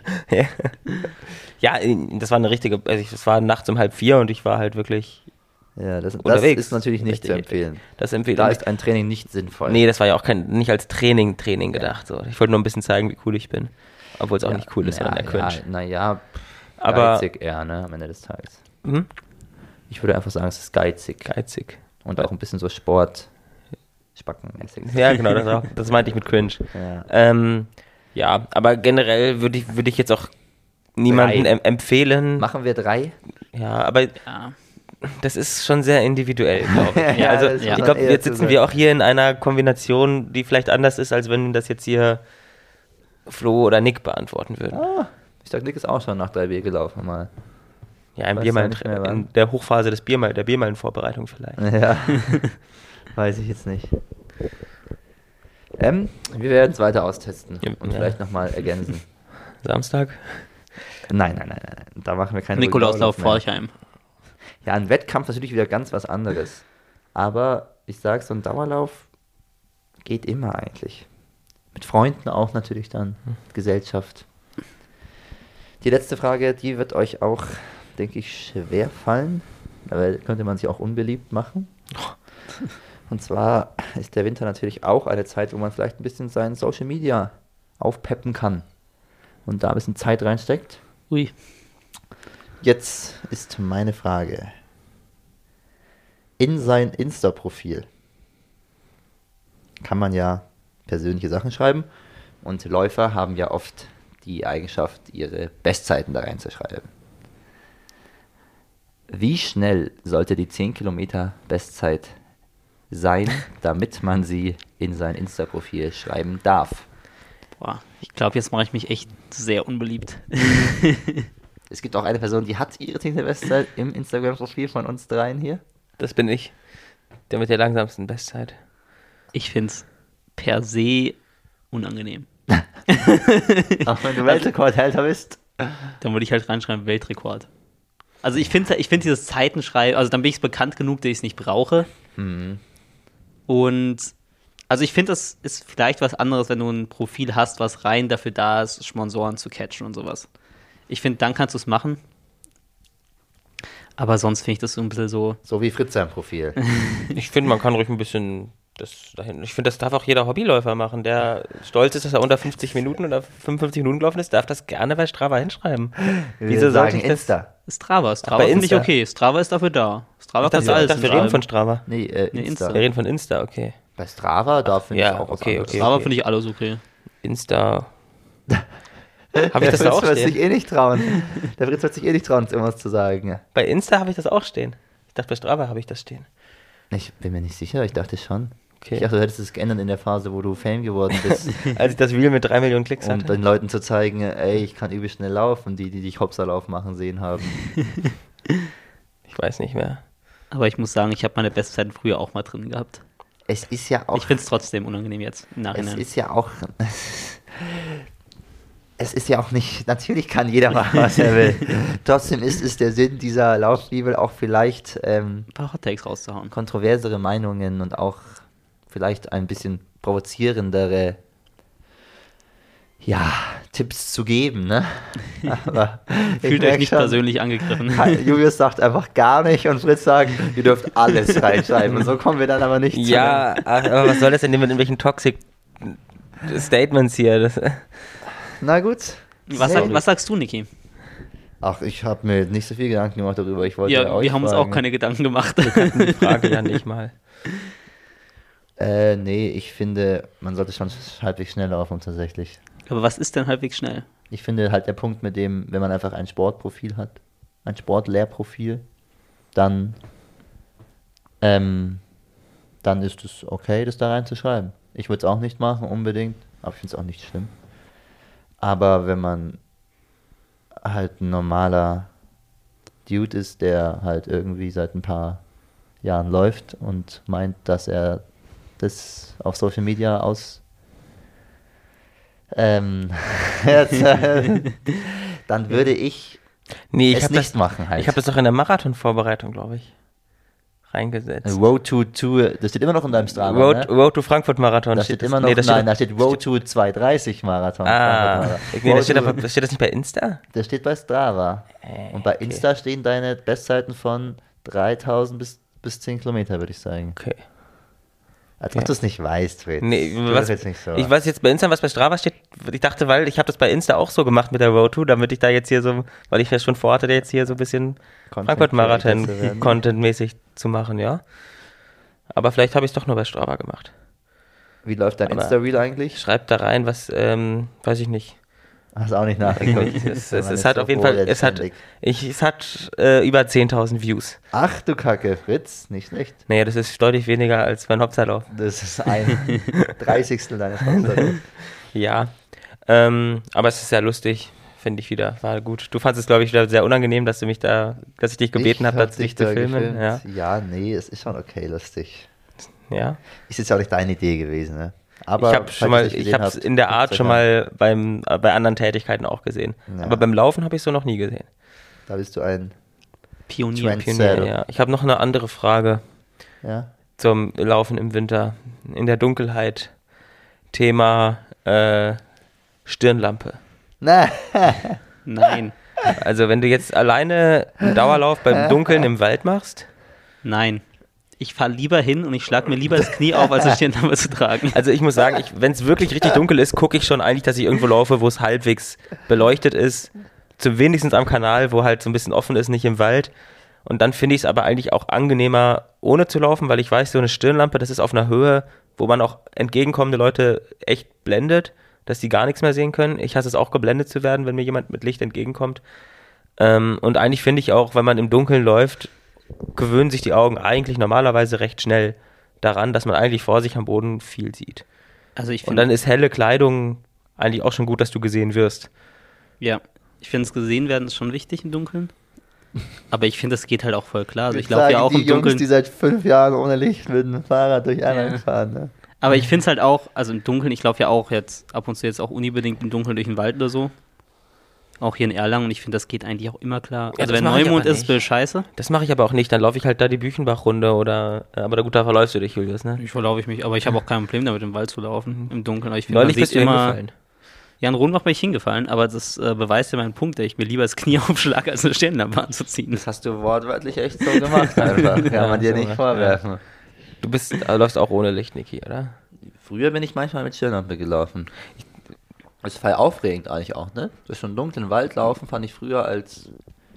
Ja, das war eine richtige, also es war nachts um 3:30 und ich war halt wirklich Ja, das unterwegs. ist natürlich nicht zu Richtig. empfehlen. Das empfehle Da ich. ist ein Training nicht sinnvoll. Nee, das war ja auch nicht als Training gedacht. So. Ich wollte nur ein bisschen zeigen, wie cool ich bin. Obwohl es auch nicht cool ist, sondern der Cringe. Naja, Aber- geizig eher, ne, am Ende des Tages. Mhm. Ich würde einfach sagen, es ist geizig. Geizig. Und auch ein bisschen so Sport. Spackenmäßig. Ja, genau, das meinte ich mit Cringe. Ja. Ja, aber generell würde ich jetzt auch niemanden 3. empfehlen. Machen wir 3? Ja, aber Ja. das ist schon sehr individuell, glaube ich. Ja, Also das ist ich schon glaube, eher jetzt zu sitzen sagen. wir auch hier in einer Kombination, die vielleicht anders ist, als wenn das jetzt hier Flo oder Nick beantworten würden. Ich sag, Nick ist auch schon nach 3 Bier gelaufen mal. Ja, im weiß Biermeilen, ja nicht mehr, wann. in der Hochphase der Biermeilenvorbereitung vielleicht. Ja, weiß ich jetzt nicht. Wir werden es weiter austesten Ja, und ja. vielleicht nochmal ergänzen. Samstag? Nein. Da machen wir keine Nikolauslauf mehr. Forchheim. Ja, ein Wettkampf ist natürlich wieder ganz was anderes. Aber ich sag, so ein Dauerlauf geht immer eigentlich. Mit Freunden auch natürlich dann, Gesellschaft. Die letzte Frage, die wird euch auch, denke ich, schwer fallen. Aber könnte man sich auch unbeliebt machen. Und zwar ist der Winter natürlich auch eine Zeit, wo man vielleicht ein bisschen sein Social Media aufpeppen kann. Und da ein bisschen Zeit reinsteckt. Ui. Jetzt ist meine Frage. In sein Insta-Profil kann man ja persönliche Sachen schreiben und Läufer haben ja oft die Eigenschaft, ihre Bestzeiten da reinzuschreiben. Wie schnell sollte die 10 Kilometer Bestzeit sein, damit man sie in sein Insta-Profil schreiben darf? Boah, ich glaube, jetzt mache ich mich echt sehr unbeliebt. Es gibt auch eine Person, die hat ihre 10. Bestzeit im Instagram-Profil von uns dreien hier. Das bin ich. Der mit der langsamsten Bestzeit. Ich finde es per se unangenehm. Auch wenn du Weltrekordhalter bist. Dann würde ich halt reinschreiben, Weltrekord. Also ich finde dieses Zeitenschreiben, also dann bin ich bekannt genug, dass ich es nicht brauche. Und also ich finde, das ist vielleicht was anderes, wenn du ein Profil hast, was rein dafür da ist, Sponsoren zu catchen und sowas. Ich finde, dann kannst du es machen. Aber sonst finde ich das so ein bisschen so. So wie Fritz sein Profil. Ich finde, man kann ruhig ein bisschen das dahin. Ich finde, das darf auch jeder Hobbyläufer machen, der stolz ist, dass er unter 50 Minuten oder 55 Minuten gelaufen ist, darf das gerne bei Strava hinschreiben. Wieso sollte ich das? Insta? Strava bei finde ich Insta? okay. Strava ist dafür da. Strava Ich dachte, kannst du alles wir reden von hinschreiben. Strava. Nee, Nee, Insta. Wir reden von Insta, okay. Bei Strava, da finde Ja, ich auch was okay, anderes. okay. Strava finde ich alles okay. Insta. Habe ich das Der da auch Fritz wird sich stehen? eh nicht trauen. Der Fritz wird sich eh nicht trauen, uns irgendwas zu sagen. Bei Insta habe ich das auch stehen. dachte, bei Strava habe ich das stehen. Ich bin mir nicht sicher, ich dachte schon. Okay. Ich dachte, du hättest es geändert in der Phase, wo du Fame geworden bist. Als ich das Reel mit 3 Millionen Klicks Um hatte. den Leuten zu zeigen, ey, ich kann übel schnell laufen, die dich Hopsalauf machen sehen haben. Ich weiß nicht mehr. Aber ich muss sagen, ich habe meine Bestzeiten früher auch mal drin gehabt. Es ist ja auch... Ich finde es trotzdem unangenehm jetzt im Nachhinein. Es ist ja auch... Es ist ja auch nicht... Natürlich kann jeder machen, was er will. Trotzdem ist es der Sinn dieser Laufbibel auch vielleicht ein paar Hot Takes rauszuhauen. kontroversere Meinungen und auch vielleicht ein bisschen provozierendere Tipps zu geben, ne? Aber Fühlt euch nicht persönlich angegriffen. Julius sagt einfach gar nicht und Fritz sagt, ihr dürft alles reinschreiben. Und so kommen wir dann aber nicht Ja, aber was soll das denn mit irgendwelchen Toxic Statements hier? Das, Na gut. Was sagst du, Niki? Ach, ich habe mir nicht so viel Gedanken gemacht darüber. Ich wollte Ja, euch wir haben uns fragen. auch keine Gedanken gemacht. die Frage ja nicht mal. Nee, ich finde, man sollte schon halbwegs schnell laufen tatsächlich. Aber was ist denn halbwegs schnell? Ich finde halt der Punkt mit dem, wenn man einfach ein Sportprofil hat, ein Sportlehrprofil, dann ist es okay, das da reinzuschreiben. Ich würde es auch nicht machen unbedingt, aber ich finde es auch nicht schlimm. Aber wenn man halt ein normaler Dude ist, der halt irgendwie seit ein paar Jahren läuft und meint, dass er das auf Social Media dann würde ich Nee, es nicht machen halt. Ich habe das doch in der Marathon-Vorbereitung, glaube ich, reingesetzt. Road to, das steht immer noch in deinem Strava, ne? Road to Frankfurt Marathon. Da steht immer noch, da steht Road to 230 Marathon. Nee, das steht das nicht bei Insta? Das steht bei Strava. Und bei Insta stehen deine Bestzeiten von 3000 bis 10 Kilometer, würde ich sagen. Okay. Als ob du es nicht weißt, Fritz. Nee, Tu das jetzt nicht so. Ich weiß jetzt bei Insta, was bei Strava steht. Ich dachte, weil ich habe das bei Insta auch so gemacht mit der Road to, damit ich da jetzt hier so, weil ich ja schon vorhatte, jetzt hier so ein bisschen Frankfurt-Marathon Content-mäßig zu machen, ja. Aber vielleicht habe ich es doch nur bei Strava gemacht. Wie läuft dein Insta-Reel eigentlich? Schreib da rein, was, weiß ich nicht. Hast auch nicht nachgeguckt. Es hat auf jeden Fall, es hat über 10.000 Views. Ach du Kacke, Fritz, nicht schlecht. Naja, das ist deutlich weniger als mein Hauptzeitlauf. Das ist ein 30. deines Hauptzeitlaufs. Ja, aber es ist sehr lustig, finde ich wieder, war gut. Du fandest es, glaube ich, wieder sehr unangenehm, dass ich dich gebeten habe, dich zu filmen. Ja, nee, es ist schon okay lustig. Ja. Ist jetzt auch nicht deine Idee gewesen, ne? Aber ich habe es in der Art schon mal bei anderen Tätigkeiten auch gesehen. Ja. Aber beim Laufen habe ich es so noch nie gesehen. Da bist du ein Pionier. Ja. Ich habe noch eine andere Frage zum Laufen im Winter. In der Dunkelheit. Thema Stirnlampe. Nein. Also wenn du jetzt alleine einen Dauerlauf beim Dunkeln im Wald machst? Nein. Ich fahre lieber hin und ich schlage mir lieber das Knie auf, als eine Stirnlampe zu tragen. Also ich muss sagen, wenn es wirklich richtig dunkel ist, gucke ich schon eigentlich, dass ich irgendwo laufe, wo es halbwegs beleuchtet ist. Zum wenigstens am Kanal, wo halt so ein bisschen offen ist, nicht im Wald. Und dann finde ich es aber eigentlich auch angenehmer, ohne zu laufen, weil ich weiß, so eine Stirnlampe, das ist auf einer Höhe, wo man auch entgegenkommende Leute echt blendet, dass die gar nichts mehr sehen können. Ich hasse es auch, geblendet zu werden, wenn mir jemand mit Licht entgegenkommt. Und eigentlich finde ich auch, wenn man im Dunkeln läuft, gewöhnen sich die Augen eigentlich normalerweise recht schnell daran, dass man eigentlich vor sich am Boden viel sieht. Also und dann ist helle Kleidung eigentlich auch schon gut, dass du gesehen wirst. Ja, ich finde, es gesehen werden ist schon wichtig im Dunkeln. Aber ich finde, das geht halt auch voll klar. Also ich laufe ja auch im Dunkeln. Jungs, die seit 5 Jahren ohne Licht mit dem Fahrrad durch Erlangen fahren. Ne? Aber ich finde es halt auch, also im Dunkeln, ich laufe ja auch jetzt ab und zu jetzt auch unbedingt im Dunkeln durch den Wald oder so. Auch hier in Erlangen und ich finde, das geht eigentlich auch immer klar. Ja, also wenn Neumond ist, will scheiße. Das mache ich aber auch nicht, dann laufe ich halt da die Büchenbach-Runde aber gut, da verläufst du dich, Julius, ne? Ich verlaufe mich, aber ich habe auch kein Problem damit, im Wald zu laufen, im Dunkeln. Aber ich finde, neulich bist du hingefallen. Ja, in Rundbach bin ich hingefallen, aber das beweist ja meinen Punkt, dass ich mir lieber das Knie aufschlage, als eine Stirnlampe anzuziehen. Das hast du wortwörtlich echt so gemacht einfach, kann man dir nicht vorwerfen. Du läufst auch ohne Licht, Niki, oder? Früher bin ich manchmal mit Stirnlampe gelaufen. Das ist voll aufregend eigentlich auch, ne? Durch so einen dunklen Wald laufen fand ich früher als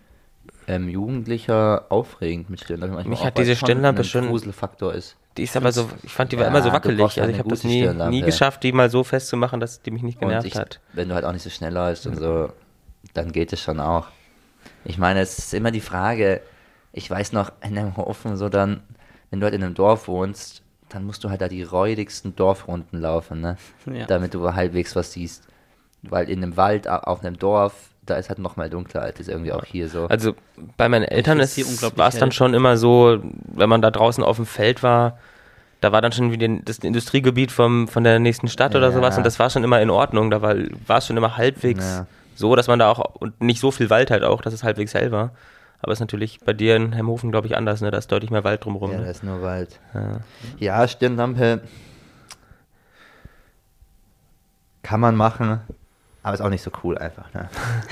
Jugendlicher aufregend mit Stirnlampe. Mich hat diese Stirnlampe schon ein Gruselfaktor ist. Die ist aber so, ich fand die war immer so wackelig. Also ich habe das nie geschafft, die mal so festzumachen, dass die mich nicht genervt hat. Wenn du halt auch nicht so schnell läufst und so, dann geht es schon auch. Ich meine, es ist immer die Frage, Ich weiß noch, in Hemhofen, so dann, wenn du halt in einem Dorf wohnst, dann musst du halt da die räudigsten Dorfrunden laufen, ne? Ja. Damit du halbwegs was siehst. Weil in einem Wald, auf einem Dorf, da ist halt noch mal dunkler, als ist irgendwie auch hier so. Also bei meinen Eltern Ich find's hier unglaublich war es dann hell. schon immer so, wenn man da draußen auf dem Feld war, da war dann schon wieder das Industriegebiet von der nächsten Stadt oder Ja. sowas und das war schon immer in Ordnung. Da war es schon immer halbwegs Ja. so, dass man da auch, und nicht so viel Wald halt auch, dass es halbwegs hell war. Aber ist natürlich bei dir in Hemhofen, glaube ich, anders, ne? Da ist deutlich mehr Wald drumherum. Ja, da Ne? ist nur Wald. Ja. Ja, Stirnlampe kann man machen, aber ist auch nicht so cool einfach, ne?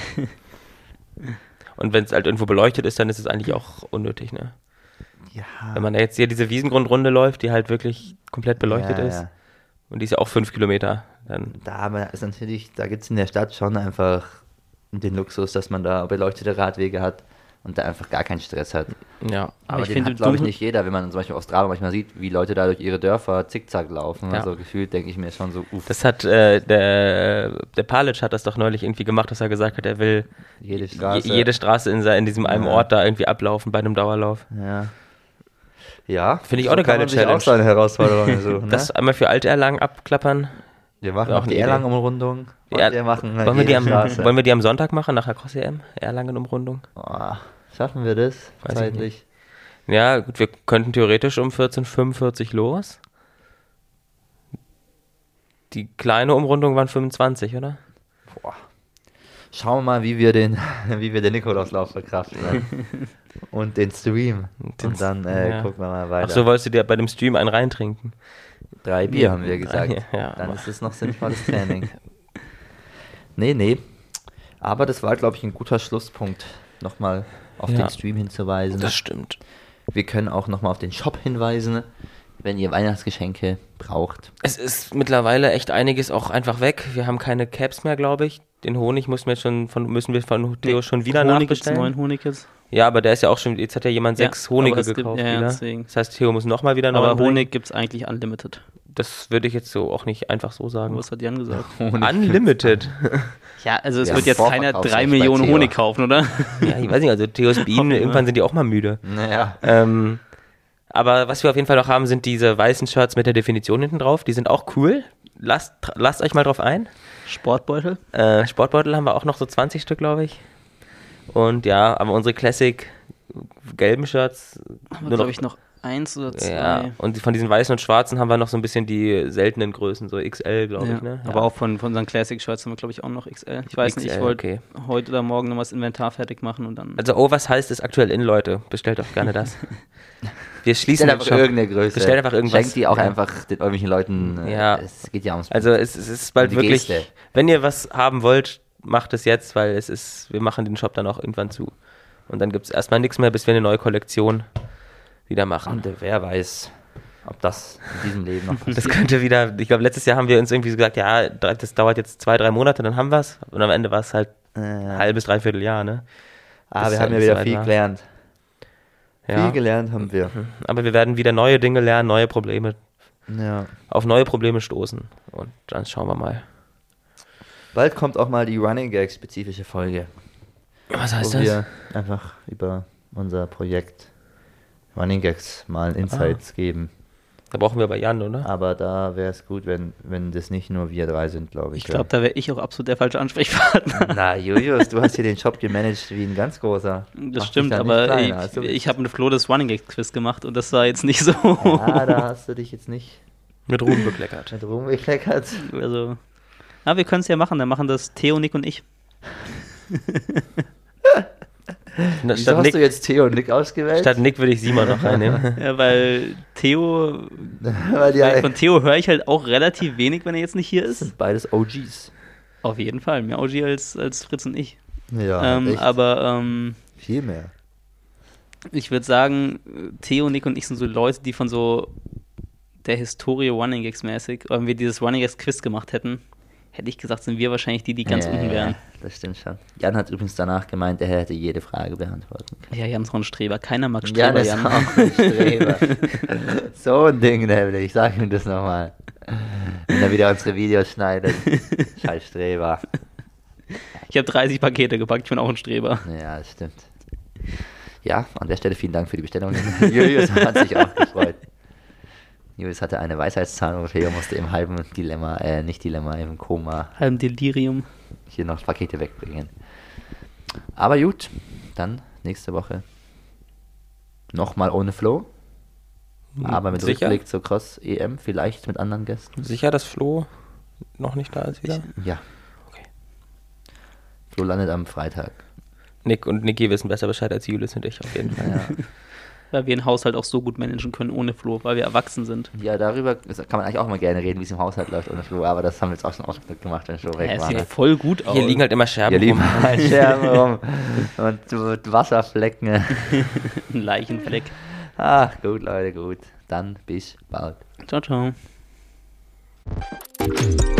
Und wenn es halt irgendwo beleuchtet ist, dann ist es eigentlich auch unnötig, ne? Ja. Wenn man da jetzt hier diese Wiesengrundrunde läuft, die halt wirklich komplett beleuchtet ist, Ja. und die ist ja auch 5 Kilometer, dann Da aber ist natürlich, da gibt es in der Stadt schon einfach den Luxus, dass man da beleuchtete Radwege hat und da einfach gar keinen Stress hat. ja. Aber ich den finde, hat, glaube ich, du- nicht jeder, wenn man zum Beispiel auf Strava manchmal sieht, wie Leute da durch ihre Dörfer zickzack laufen. Ja. Also gefühlt denke ich mir schon so, Das hat der Palic hat das doch neulich irgendwie gemacht, dass er gesagt hat, er will jede Straße. jede Straße in diesem einen Ja. Ort da irgendwie ablaufen bei einem Dauerlauf. Ja. Ja. Finde ich auch eine kann geile man sich Challenge. auch so eine Herausforderung suchen, Das ne? einmal für Alt-Erlangen abklappern. Wir machen auch auch die eine Idee. Erlangen-Umrundung. Die Und wir machen wollen, wir die jede am, Straße. wollen wir die am Sonntag machen, nach der Cross-EM? Erlangen-Umrundung? Boah, schaffen wir das Weiß ich zeitlich? Ja, gut, wir könnten theoretisch um 14:45 los. Die kleine Umrundung waren 25, oder? Boah. Schauen wir mal, wie wir den Nikolauslauf verkraften. Ne? Und den Stream. Und dann ja. gucken wir mal weiter. Ach so, wolltest du dir bei dem Stream einen reintrinken? 3 Bier haben wir gesagt. Ja, Dann aber- ist es noch sinnvolles Training. Nee. Aber das war, glaube ich, ein guter Schlusspunkt, nochmal auf Ja. den Stream hinzuweisen. Das stimmt. Wir können auch nochmal auf den Shop hinweisen, wenn ihr Weihnachtsgeschenke braucht. Es ist mittlerweile echt einiges auch einfach weg. Wir haben keine Caps mehr, glaube ich. Den Honig müssen wir von Theo schon wieder Honig gibt's nachbestellen. neuen Honig jetzt. Ja, aber der ist ja auch schon, jetzt hat ja jemand Ja, 6 Honige aber es gibt- gekauft ja, wieder. deswegen. Das heißt, Theo muss nochmal wieder neuen Aber bringen. Honig gibt's eigentlich unlimited. Das würde ich jetzt so auch nicht einfach so sagen. Was hat Jan gesagt? Unlimited. Ja, also es Ja, wird jetzt keiner Vorverkaufsrecht 3 bei Millionen Theo. Honig kaufen, oder? Ja, ich weiß nicht, also Theos Bienen, irgendwann sind die auch mal müde. Naja. Aber was wir auf jeden Fall noch haben, sind diese weißen Shirts mit der Definition hinten drauf. Die sind auch cool. Lasst euch mal drauf ein. Sportbeutel. Sportbeutel haben wir auch noch so 20 Stück, glaube ich. Und ja, aber unsere Classic gelben Shirts Haben wir, glaube ich, noch 1 oder 2. Ja, und von diesen weißen und schwarzen haben wir noch so ein bisschen die seltenen Größen, so XL, glaube ich, ne? Ja. Aber auch von unseren Classic-Shirts haben wir, glaube ich, auch noch XL. Ich weiß nicht, ich XL, wollte okay. heute oder morgen noch das Inventar fertig machen und dann... Also Oversize ist aktuell in, Leute. Bestellt auch gerne das. Wir schließen Bestellt den einfach Shop. irgendeine Größe. Bestellt einfach irgendwas. Schenkt die auch Ja. einfach den irgendwelchen Leuten. Ja. Es geht ja ums. Also es ist bald Die wirklich, Geste. wenn ihr was haben wollt, macht es jetzt, weil wir machen den Shop dann auch irgendwann zu. Und dann gibt es erstmal nichts mehr, bis wir eine neue Kollektion wieder machen. Und wer weiß, ob das in diesem Leben noch passiert. Das könnte wieder, ich glaube, letztes Jahr haben wir uns irgendwie so gesagt, ja, das dauert jetzt 2-3 Monate, dann haben wir es. Und am Ende war es halt ein halbes, dreiviertel Jahr, ne? Aber bis wir haben ja es wieder soweit viel war. gelernt. Ja. Viel gelernt haben wir. Aber wir werden wieder neue Dinge lernen, neue Probleme, Ja. auf neue Probleme stoßen. Und dann schauen wir mal. Bald kommt auch mal die Running Gag spezifische Folge, Was wo heißt das? wir einfach über unser Projekt Running Gags mal Insights geben. Da brauchen wir aber Jan, oder? Aber da wäre es gut, wenn das nicht nur wir 3 sind, glaube ich. Ich glaube, da wäre ich auch absolut der falsche Ansprechpartner. Na, Julius, du hast hier den Shop gemanagt wie ein ganz großer. Das Mach dich stimmt, da nicht aber kleiner, als du ich bist. habe mit Flo das Running Gag Quiz gemacht und das war jetzt nicht so. Ja, da hast du dich jetzt nicht Mit Ruhm bekleckert. mit rumgekleckert. Also, wir können es ja machen. Dann machen das Theo, Nick und ich. Wieso Statt hast du Nick, jetzt Theo und Nick ausgewählt? statt Nick würde ich Simon noch reinnehmen. Ja, weil Theo, Weil die von Theo höre ich halt auch relativ wenig, wenn er jetzt nicht hier ist. sind beides OGs. Auf jeden Fall, mehr OG als Fritz und ich. Ja, echt. Aber Viel mehr. ich würde sagen, Theo, Nick und ich sind so Leute, die von so der Historie Running Gags mäßig, wenn wir dieses Running Gags Quiz gemacht hätten, hätte ich gesagt, sind wir wahrscheinlich die ganz unten wären. Das stimmt schon. Jan hat übrigens danach gemeint, er hätte jede Frage beantworten können. Ja, Jan ist auch ein Streber. Keiner mag Jan Streber, ist Jan. auch ein Streber. So ein Ding nämlich, ich sag ihm das nochmal. Wenn er wieder unsere Videos schneidet. Scheiß Streber. Ich habe 30 Pakete gepackt, ich bin auch ein Streber. Ja, das stimmt. Ja, an der Stelle vielen Dank für die Bestellung. Julius hat sich auch gefreut. Julius hatte eine Weisheitszahnung und Theo musste im halben Dilemma, im Koma Halben Delirium. hier noch Pakete wegbringen. Aber gut, dann nächste Woche nochmal ohne Flo. Aber mit Sicher? Rückblick zur Cross-EM, vielleicht mit anderen Gästen. Sicher, dass Flo noch nicht da ist wieder? Ja. Okay. Flo landet am Freitag. Nick und Niki wissen besser Bescheid als Julius und ich auf jeden Fall. Ja, Weil wir einen Haushalt auch so gut managen können ohne Flo, weil wir erwachsen sind. ja, darüber kann man eigentlich auch mal gerne reden, wie es im Haushalt läuft ohne Flo. Aber das haben wir jetzt auch schon oft gemacht, wenn Flo weg Es war. sieht Ne? voll gut aus. Hier liegen halt immer Scherben Hier liegen rum. halt Scherben rum und Wasserflecken. Ein Leichenfleck. Ach, gut, Leute, gut. Dann bis bald. Ciao, ciao.